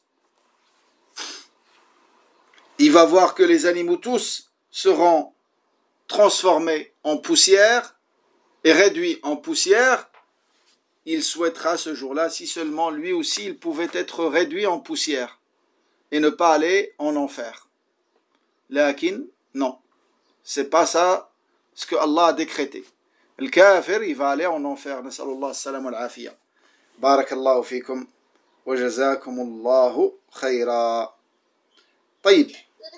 il va voir que les animaux tous seront transformés en poussière et réduits en poussière, il souhaitera ce jour-là si seulement lui aussi il pouvait être réduit en poussière et ne pas aller en enfer. Lakin, non, c'est pas ça ce que Allah a décrété. Le kafir, il va aller en enfer. Nasallallahu salam wa al-afiya. Barakallahu fikum wa jazakumullahu khayra. طيب.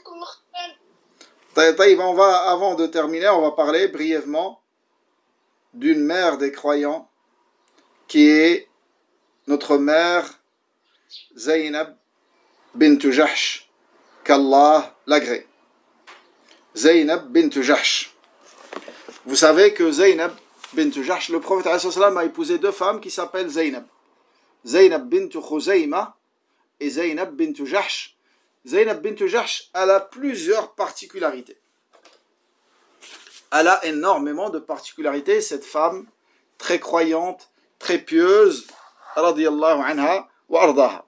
طيب, on va, avant de terminer, on va parler brièvement d'une mère des croyants qui est notre mère Zaynab bint Jahsh, qu'Allah l'agrée. Zaynab bint Jahsh. Vous savez que Zaynab bint Jahsh, le prophète a épousé deux femmes qui s'appellent Zaynab. Zaynab bint Khuzayma et Zaynab bint Jahsh. Zaynab bint Jahsh, elle a plusieurs particularités. Elle a énormément de particularités, cette femme très croyante, très pieuse, radiyallahu anha wa ardaha.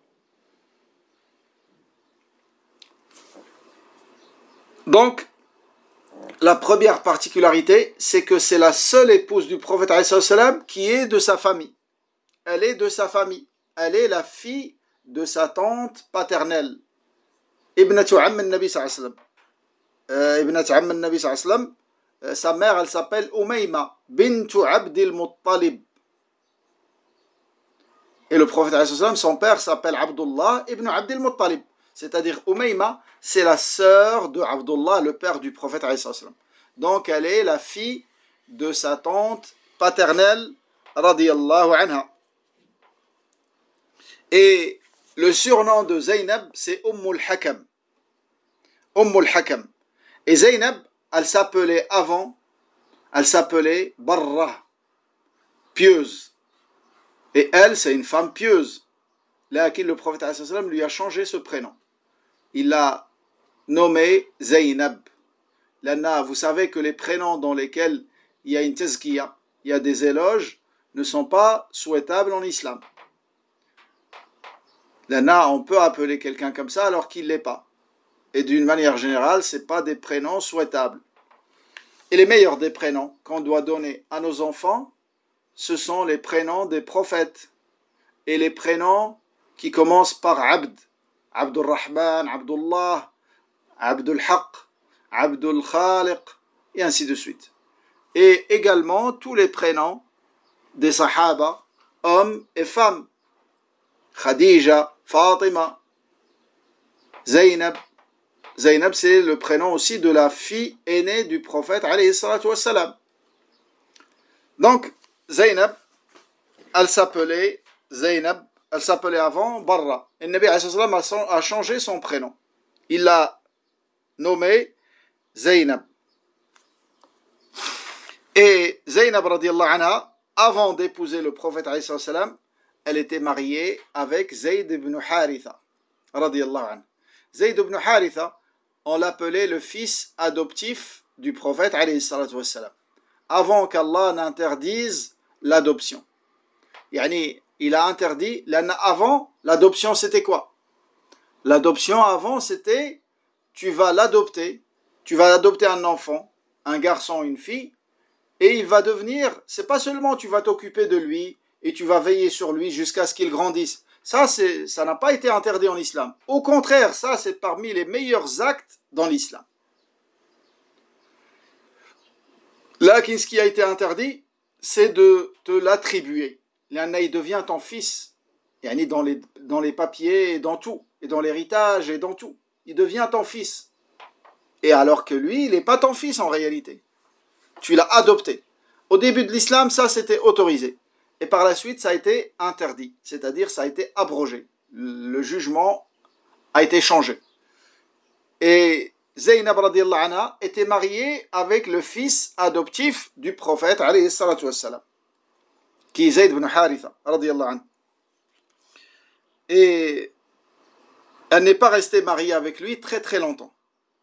Donc, la première particularité, c'est que c'est la seule épouse du prophète qui est de sa famille. Elle est de sa famille. Elle est la fille de sa tante paternelle. Ibnatu Amm al-Nabi sallallahu alayhi wa sallam. Ibnatu Amm al-Nabi sallallahu alayhi wa sallam. Sa mère, elle s'appelle Umayma bintu Abdil Muttalib. Et le prophète alayhi wa sallam, son père s'appelle Abdullah ibn Abdil Muttalib. C'est-à-dire Umayma, c'est la sœur de Abdullah, le père du prophète alayhi wa sallam. Donc elle est la fille de sa tante paternelle radiyallahu anha. Et le surnom de Zaynab, c'est Ummul Hakam. Ummul Hakam. Et Zaynab, elle s'appelait avant, elle s'appelait Barra. pieuse. Et elle, c'est une femme pieuse. Là, à qui le prophète alayhi salam lui a changé ce prénom. Il l'a nommé Zaynab. Là, vous savez que les prénoms dans lesquels il y a une tazkiya, il y a des éloges, ne sont pas souhaitables en islam. Là, on peut appeler quelqu'un comme ça alors qu'il ne l'est pas. Et d'une manière générale, ce n'est pas des prénoms souhaitables. Et les meilleurs des prénoms qu'on doit donner à nos enfants, ce sont les prénoms des prophètes. Et les prénoms qui commencent par Abd, Abdul Rahman, Abdullah, Abdul Haq, Abdul Khaliq, et ainsi de suite. Et également tous les prénoms des Sahaba, hommes et femmes. Khadija, Fatima, Zaynab. Zaynab, c'est le prénom aussi de la fille aînée du prophète, alayhi salatu wassalam. Donc, Zaynab, elle s'appelait Zaynab, elle s'appelait avant Barra. Et le Nabi alayhi salatu wassalam a changé son prénom. Il l'a nommée Zaynab. Et Zaynab, radiallahu anha, avant d'épouser le prophète, alayhi salatu wassalam, elle était mariée avec Zayd ibn Haritha, radiallahu anhu. Zayd ibn Haritha, on l'appelait le fils adoptif du prophète, alayhi salatu wassalam, avant qu'Allah n'interdise l'adoption. Yani, il a interdit, avant, l'adoption c'était quoi? L'adoption avant c'était, tu vas l'adopter, tu vas adopter un enfant, un garçon, une fille, et il va devenir, c'est pas seulement tu vas t'occuper de lui, et tu vas veiller sur lui jusqu'à ce qu'il grandisse. Ça, c'est, ça n'a pas été interdit en islam. Au contraire, ça, c'est parmi les meilleurs actes dans l'islam. Là, ce qui a été interdit, c'est de te l'attribuer. Là, il devient ton fils. Yani dans les, dans les papiers et dans tout. Et dans l'héritage et dans tout. Il devient ton fils. Et alors que lui, il n'est pas ton fils en réalité. Tu l'as adopté. Au début de l'islam, ça, c'était autorisé. Et par la suite, ça a été interdit, c'est-à-dire ça a été abrogé. Le jugement a été changé. Et Zaynab radiallahu anha était mariée avec le fils adoptif du prophète, alayhi salatu wassalam, qui est Zayd ibn Haritha, radiallahu anhu. Et elle n'est pas restée mariée avec lui très très longtemps.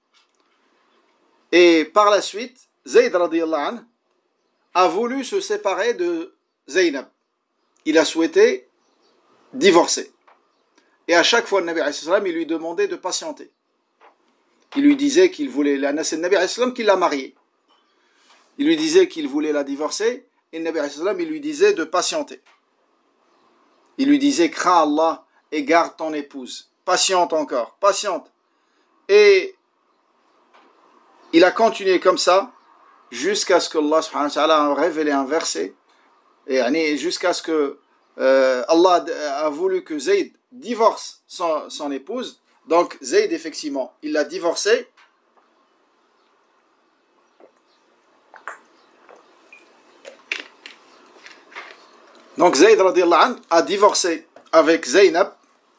Et par la suite, Zayd radiallahu anhu a voulu se séparer de Zaynab. Il a souhaité divorcer. Et à chaque fois, le Nabi alayhi salam, il lui demandait de patienter. Il lui disait qu'il voulait, c'est le Nabi alayhi salam qui l'a mariée. Il lui disait qu'il voulait la divorcer, et le Nabi alayhi salam, il lui disait de patienter. Il lui disait, crains Allah et garde ton épouse. Patiente encore, patiente. Et il a continué comme ça, jusqu'à ce que Allah subhanahu wa ta'ala a révélé un verset, et jusqu'à ce que euh, Allah a voulu que Zayd divorce son, son épouse. Donc Zayd, effectivement, il l'a divorcé. Donc Zayd radiallahu anhu a divorcé avec Zaynab.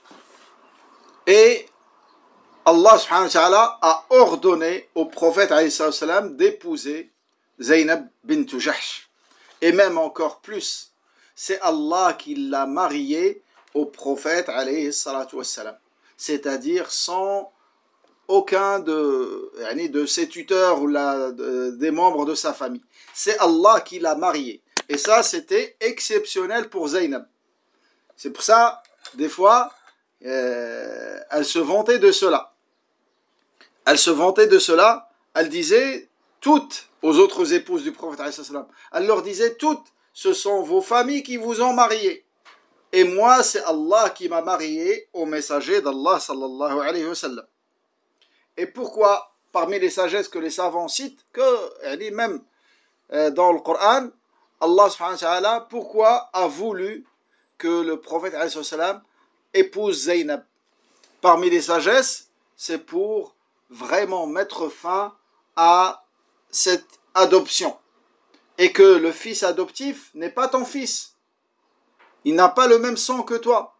Et Allah subhanahu wa ta'ala a ordonné au prophète alayhi salam d'épouser Zaynab bint Jahsh. Et même encore plus, c'est Allah qui l'a marié au prophète alayhi salatu wassalam. C'est-à-dire sans aucun de, de ses tuteurs ou la, de, des membres de sa famille. C'est Allah qui l'a marié. Et ça, c'était exceptionnel pour Zaynab. C'est pour ça, des fois, euh, elle se vantait de cela. Elle se vantait de cela. Elle disait toutes aux autres épouses du prophète alayhi salam. Elle leur disait toutes, ce sont vos familles qui vous ont mariés. Et moi, c'est Allah qui m'a marié au messager d'Allah sallallahu alayhi wa sallam. Et pourquoi, parmi les sagesses que les savants citent, que même euh, dans le Coran, Allah subhanahu wa ta'ala, pourquoi a voulu que le prophète alayhi salam épouse Zaynab? Parmi les sagesses, c'est pour vraiment mettre fin à cette adoption. Et que le fils adoptif n'est pas ton fils. Il n'a pas le même sang que toi.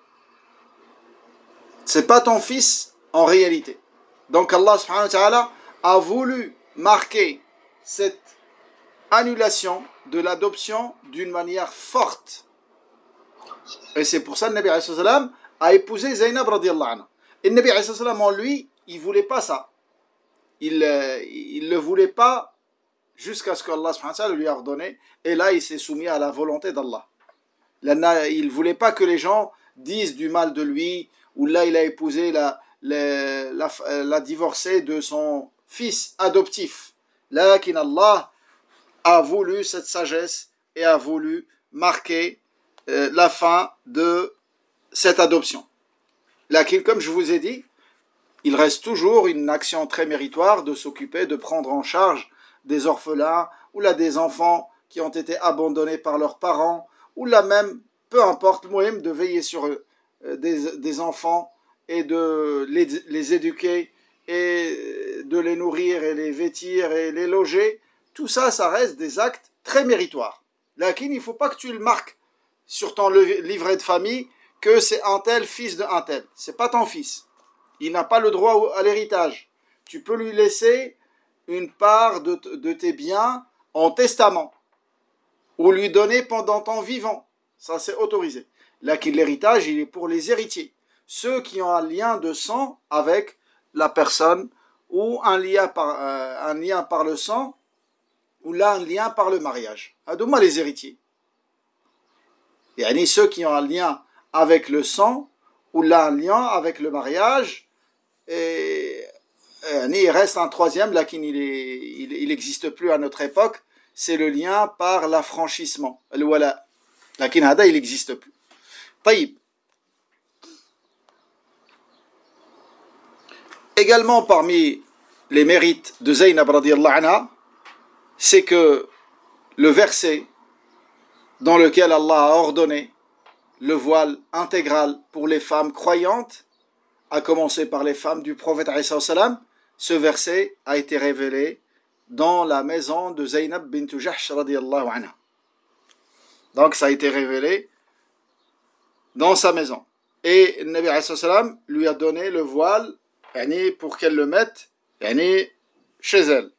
C'est pas ton fils en réalité. Donc Allah subhanahu wa ta'ala a voulu marquer cette annulation de l'adoption d'une manière forte. Et c'est pour ça que le Nabi alayhi salam a épousé Zaynab radiallahu anha. Et le Nabi alayhi salam en lui, il ne voulait pas ça. Il ne euh, le voulait pas jusqu'à ce qu'Allah subhanahu wa ta'ala lui a ordonné. Et là, il s'est soumis à la volonté d'Allah. Là, il ne voulait pas que les gens disent du mal de lui, ou là, il a épousé la, la, la, la divorcée de son fils adoptif. Là, qu'Allah a voulu cette sagesse et a voulu marquer euh, la fin de cette adoption. Là, comme je vous ai dit, il reste toujours une action très méritoire de s'occuper, de prendre en charge des orphelins, ou là des enfants qui ont été abandonnés par leurs parents, ou là même, peu importe, le de veiller sur eux, des, des enfants et de les, les éduquer et de les nourrir et les vêtir et les loger. Tout ça, ça reste des actes très méritoires. Lakin, il ne faut pas que tu le marques sur ton livret de famille que c'est un tel fils d'un tel. C'est pas ton fils. Il n'a pas le droit à l'héritage. Tu peux lui laisser une part de, de tes biens en testament ou lui donner pendant ton vivant. Ça, c'est autorisé. Lakin, l'héritage, il est pour les héritiers. Ceux qui ont un lien de sang avec la personne ou un lien par, euh, un lien par le sang ou là un lien par le mariage. Adouma les héritiers. Et ceux qui ont un lien avec le sang ou là un lien avec le mariage, et, et il reste un troisième, là qui il n'existe plus à notre époque, c'est le lien par l'affranchissement. Le wala. Lakin hada il n'existe plus. Taïb. Également parmi les mérites de Zaynab radiyallahu anha, c'est que le verset dans lequel Allah a ordonné le voile intégral pour les femmes croyantes, à commencer par les femmes du prophète alayhi salam, ce verset a été révélé dans la maison de Zaynab bint Jahsh radiyallahu anha. Donc ça a été révélé dans sa maison. Et le Nabi alayhi salam lui a donné le voile pour qu'elle le mette chez elle.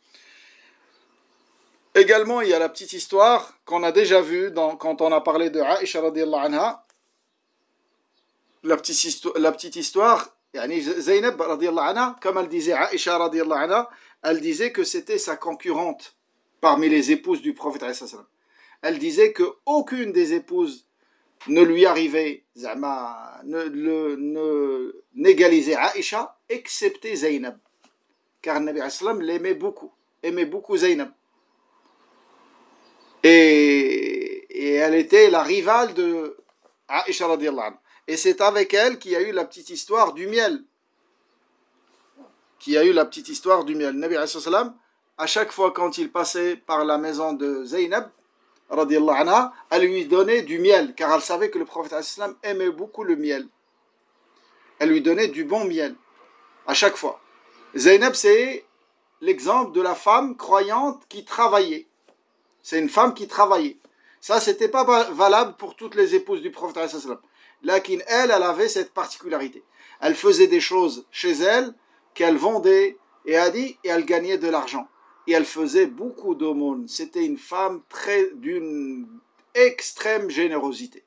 Également, il y a la petite histoire qu'on a déjà vue dans, quand on a parlé de Aïcha radiyallahu anha. La petite histoire, la petite histoire Zaynab radiyallahu anha, comme elle disait Aïcha radiyallahu anha, elle disait que c'était sa concurrente parmi les épouses du prophète alayhi salam. Elle disait qu'aucune des épouses ne lui arrivait, zama, ne, ne, ne n'égalisait Aïcha, excepté Zaynab. Car le Nabi alayhi salam l'aimait beaucoup, aimait beaucoup Zaynab. Et, et elle était la rivale de Aïcha radiyallahu anha. Et c'est avec elle qu'il y a eu la petite histoire du miel. Qu'il y a eu la petite histoire du miel. Le Nabi alayhi salam, à chaque fois quand il passait par la maison de Zaynab radiyallahu anha, elle lui donnait du miel, car elle savait que le prophète alayhi salam aimait beaucoup le miel. Elle lui donnait du bon miel, à chaque fois. Zaynab, c'est l'exemple de la femme croyante qui travaillait. C'est une femme qui travaillait. Ça, c'était pas valable pour toutes les épouses du prophète alayhi salam. Lakin elle, elle avait cette particularité. Elle faisait des choses chez elle qu'elle vendait et a dit, et elle gagnait de l'argent. Et elle faisait beaucoup d'aumônes. C'était une femme très d'une extrême générosité.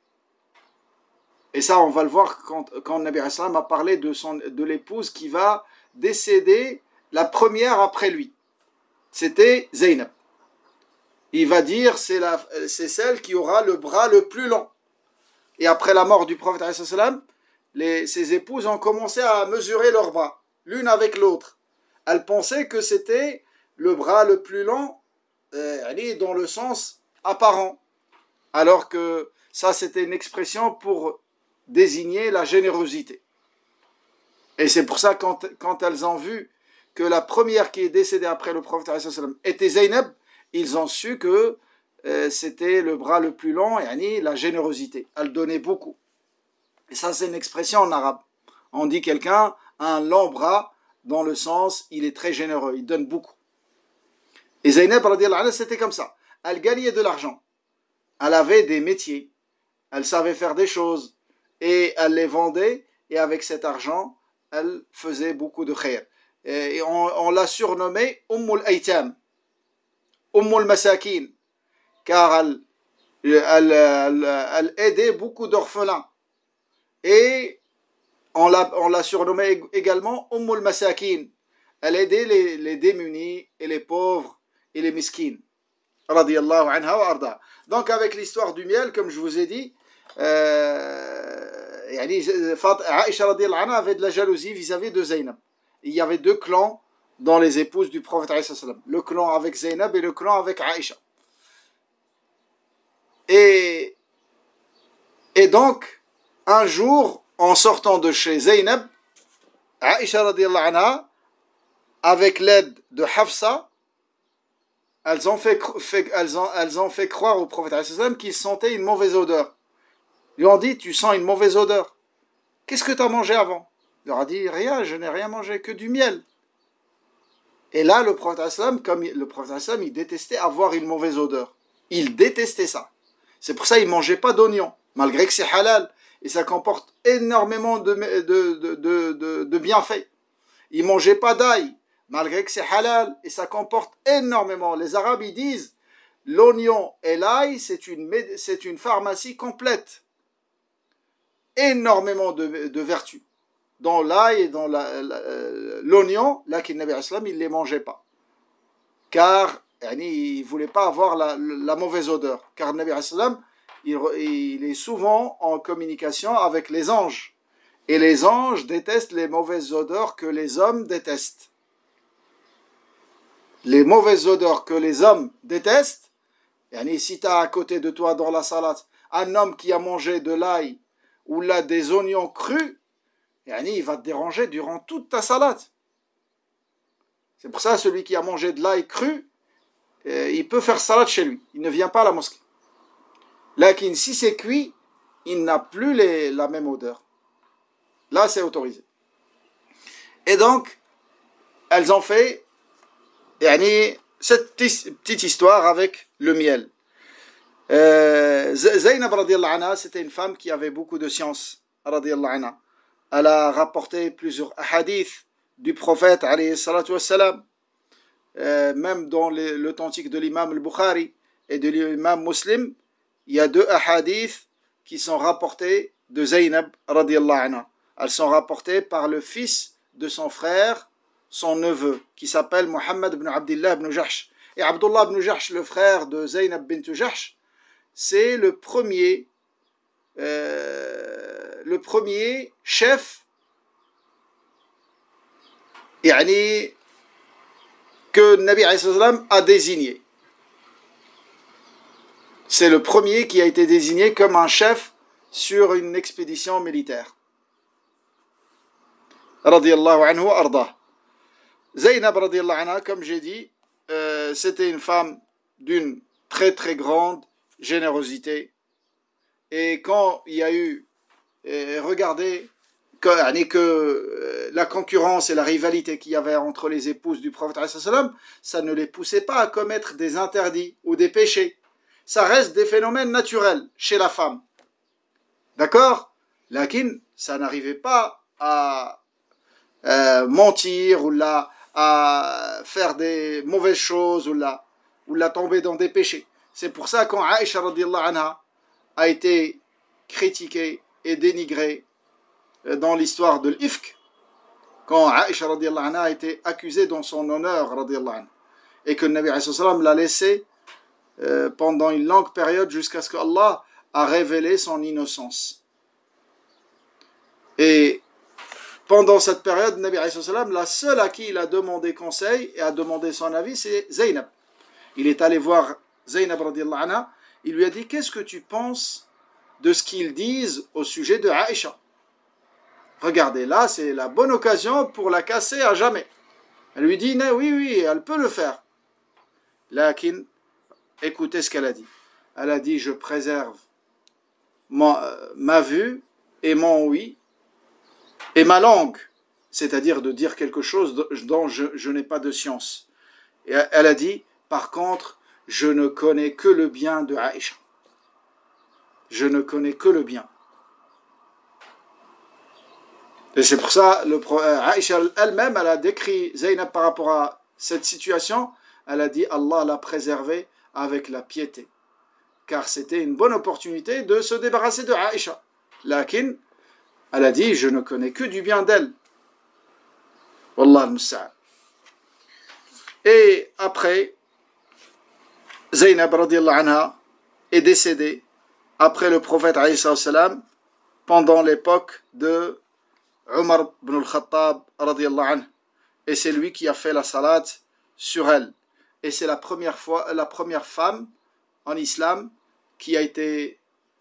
Et ça, on va le voir quand, quand Nabi alayhi salam a parlé de, son, de l'épouse qui va décéder la première après lui. C'était Zaynab. Il va dire, c'est, la, c'est celle qui aura le bras le plus long. Et après la mort du prophète alayhi salam, les, ses épouses ont commencé à mesurer leurs bras, l'une avec l'autre. Elles pensaient que c'était le bras le plus long, euh, dans le sens apparent. Alors que ça, c'était une expression pour désigner la générosité. Et c'est pour ça, quand, quand elles ont vu que la première qui est décédée après le prophète alayhi salam était Zaynab, ils ont su que euh, c'était le bras le plus long, yani la générosité. Elle donnait beaucoup. Et ça, c'est une expression en arabe. On dit quelqu'un a un long bras dans le sens, il est très généreux, il donne beaucoup. Et Zaynab, radiyallahu anha, c'était comme ça. Elle gagnait de l'argent. Elle avait des métiers. Elle savait faire des choses. Et elle les vendait. Et avec cet argent, elle faisait beaucoup de khair. Et on, on l'a surnommée Ummul Aytam. Ummul Masakin. car elle, elle, elle, elle aidait beaucoup d'orphelins. Et on l'a, on l'a surnommée également Ummul Masakin. Elle aidait les, les démunis et les pauvres et les miskines. Radiyallahu anha wa arda. Donc avec l'histoire du miel, comme je vous ai dit, euh, Aïcha radiyallahu anha avait de la jalousie vis-à-vis de Zaynab. Il y avait deux clans dans les épouses du prophète alayhi salam. Le clan avec Zaynab et le clan avec Aïcha. Et, et donc, un jour, en sortant de chez Zaynab, Aïcha radiyallahu anha, avec l'aide de Hafsa, elles ont fait, fait, elles ont, elles ont fait croire au prophète alayhi salam qu'il sentait une mauvaise odeur. Ils lui ont dit, tu sens une mauvaise odeur. Qu'est-ce que tu as mangé avant? Il leur a dit, rien, je n'ai rien mangé, que du miel. Et là, le prophète alayhi salam, comme il, le prophète alayhi salam, il détestait avoir une mauvaise odeur. Il détestait ça. C'est pour ça qu'il ne mangeait pas d'oignons, malgré que c'est halal. Et ça comporte énormément de, de, de, de, de, de bienfaits. Il ne mangeait pas d'ail, malgré que c'est halal. Et ça comporte énormément. Les Arabes, ils disent, l'oignon et l'ail, c'est une, c'est une pharmacie complète. Énormément de, de vertus. Dans l'ail et dans la, la, l'oignon, là, qu'il Nabi Islam, il ne les mangeait pas. Car il ne voulait pas avoir la, la mauvaise odeur. Car Nabi Islam, il, il est souvent en communication avec les anges. Et les anges détestent les mauvaises odeurs que les hommes détestent. Les mauvaises odeurs que les hommes détestent, si tu as à côté de toi dans la salade un homme qui a mangé de l'ail ou là des oignons crus, il va te déranger durant toute ta salade. C'est pour ça celui qui a mangé de l'ail cru, il peut faire salade chez lui. Il ne vient pas à la mosquée. Là, si c'est cuit, il n'a plus les, la même odeur. Là, c'est autorisé. Et donc, elles ont fait yani, cette petite histoire avec le miel. Euh, Zaynab radiyallahu anha, c'était une femme qui avait beaucoup de science. Radiyallahu anha. Elle a rapporté plusieurs hadiths du prophète alayhi salatu wassalam. Euh, même dans les, l'authentique de l'imam al-Bukhari et de l'imam Muslim, il y a deux hadiths qui sont rapportés de Zaynab radiyallahu anha. Elles sont rapportées par le fils de son frère, son neveu, qui s'appelle Muhammad ibn Abdullah ibn Jahsh. Et Abdullah ibn Jahsh, le frère de Zaynab bint Jahsh, c'est le premier, euh, le premier chef, yani, que Nabi alayhi salam a désigné. C'est le premier qui a été désigné comme un chef sur une expédition militaire. Radiyallahu anhu ardah. Zaynab radiyallahu anha, comme j'ai dit, euh, c'était une femme d'une très très grande générosité. Et quand il y a eu, euh, regardez, que, que euh, la concurrence et la rivalité qu'il y avait entre les épouses du prophète, ça ne les poussait pas à commettre des interdits ou des péchés. Ça reste des phénomènes naturels chez la femme. D'accord? Lakin, ça n'arrivait pas à euh, mentir ou là, à faire des mauvaises choses ou là, ou là tomber dans des péchés. C'est pour ça quand Aïcha radiyallahu anha a été critiquée et dénigrée dans l'histoire de l'Ifk, quand Aïcha radiyallahu anha a été accusée dans son honneur radiyallahu anha, et que le Nabi alayhi salam l'a laissée euh, pendant une longue période jusqu'à ce que Allah a révélé son innocence. Et pendant cette période, le Nabi alayhi salam, la seule à qui il a demandé conseil et a demandé son avis, c'est Zaynab. Il est allé voir Zaynab radiyallahu anha, il lui a dit, qu'est-ce que tu penses de ce qu'ils disent au sujet de Aïcha? Regardez, là, c'est la bonne occasion pour la casser à jamais. Elle lui dit, oui, oui, elle peut le faire. Lakin, écoutez ce qu'elle a dit. Elle a dit, je préserve ma, ma vue et mon oui et ma langue. C'est-à-dire de dire quelque chose dont je, je n'ai pas de science. Et elle a dit, par contre, je ne connais que le bien de Aïcha. Je ne connais que le bien. Et c'est pour ça, le, Aïcha elle-même, elle a décrit Zaynab par rapport à cette situation. Elle a dit, Allah l'a préservée avec la piété. car c'était une bonne opportunité de se débarrasser de Aïcha. Lakin, elle a dit, je ne connais que du bien d'elle. Wallah al-musta'an. Et après, Zaynab radiallahu anha est décédée après le prophète alayhi salam pendant l'époque de Omar ibn al-Khattab radiallahu anhu. Et c'est lui qui a fait la salat sur elle. Et c'est la première fois, la première femme en islam qui a été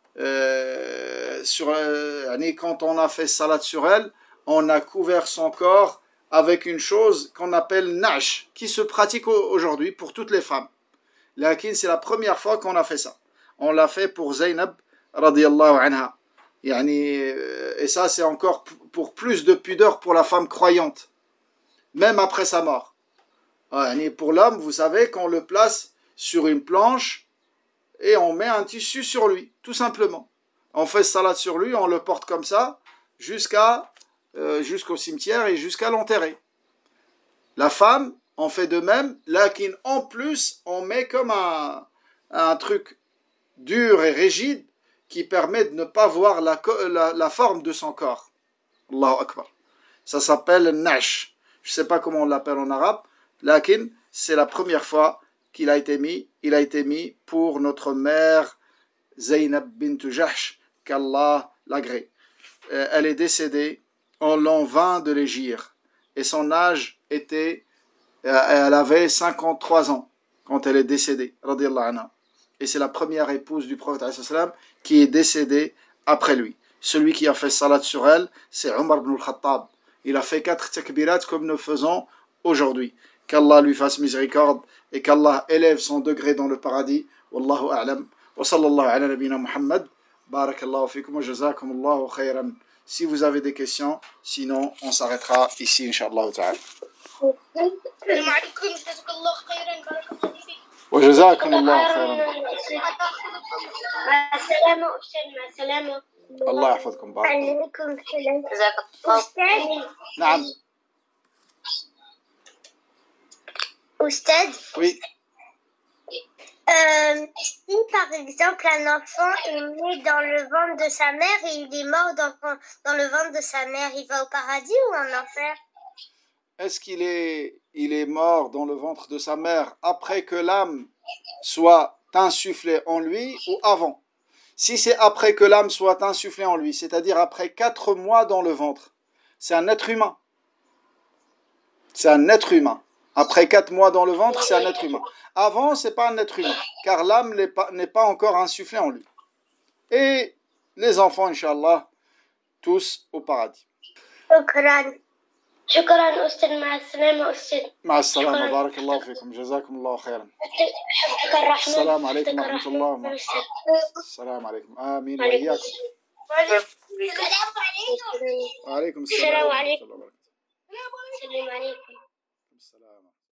euh, sur euh, quand on a fait salat sur elle, on a couvert son corps avec une chose qu'on appelle nash, qui se pratique aujourd'hui pour toutes les femmes. Lakin c'est la première fois qu'on a fait ça. On l'a fait pour Zaynab radiallahu anha. Yani, et ça c'est encore pour plus de pudeur pour la femme croyante, même après sa mort. Yani pour l'homme, vous savez qu'on le place sur une planche et on met un tissu sur lui, tout simplement. On fait salat sur lui, on le porte comme ça jusqu'à euh, jusqu'au cimetière et jusqu'à l'enterrer. La femme, on fait de même, lakin en plus, on met comme un, un truc dur et rigide qui permet de ne pas voir la, la, la forme de son corps. Allahu Akbar. Ça s'appelle nash. Je ne sais pas comment on l'appelle en arabe, lakin c'est la première fois qu'il a été mis. Il a été mis pour notre mère Zaynab bint Jahsh, qu'Allah l'agrée. Elle est décédée en l'an vingt de l'Hégire et son âge était, elle avait cinquante-trois ans quand elle est décédée, radiyallahu anha. Et c'est la première épouse du prophète qui est décédée après lui. Celui qui a fait salat sur elle, c'est Omar ibn al-Khattab. Il a fait quatre takbirat comme nous faisons aujourd'hui. Qu'Allah lui fasse miséricorde et qu'Allah élève son degré dans le paradis. Wallahu a'lam. Wa sallallahu ala nabina Muhammad. Barakallahu fikum wa jazakumullahu khayran. Si vous avez des questions, sinon on s'arrêtera ici, Inch'Allah ta'ala. السلام عليكم جزاك الله خيرا بارك الله فيك وجزاكم الله خيرا. مع السلامة أستاذ مع السلامة الله يحفظكم بارك الله. عليكم السلام جزاك الله أستاذ نعم. أستاذ Oui. Euh, si par exemple un enfant est né dans le ventre de sa mère et il est mort dans, dans le ventre de sa mère, il va au paradis ou en enfer? Est-ce qu'il est, il est mort dans le ventre de sa mère après que l'âme soit insufflée en lui ou avant? Si c'est après que l'âme soit insufflée en lui, c'est-à-dire après quatre mois dans le ventre, c'est un être humain. C'est un être humain. Après quatre mois dans le ventre, c'est un être humain. Avant, c'est pas un être humain, car l'âme n'est pas, n'est pas encore insufflée en lui. Et les enfants, Inch'Allah, tous au paradis. شكرا شكرا أستاذ مع السلامة أستاذ مع السلامة بارك الله فيكم جزاكم الله خيرا. حفظك الرحمن. السلام عليكم ورحمة الله وبركاته. السلام عليكم آمين وإياكم. وعليكم السلام ورحمة الله وبركاته. السلام عليكم. السلام.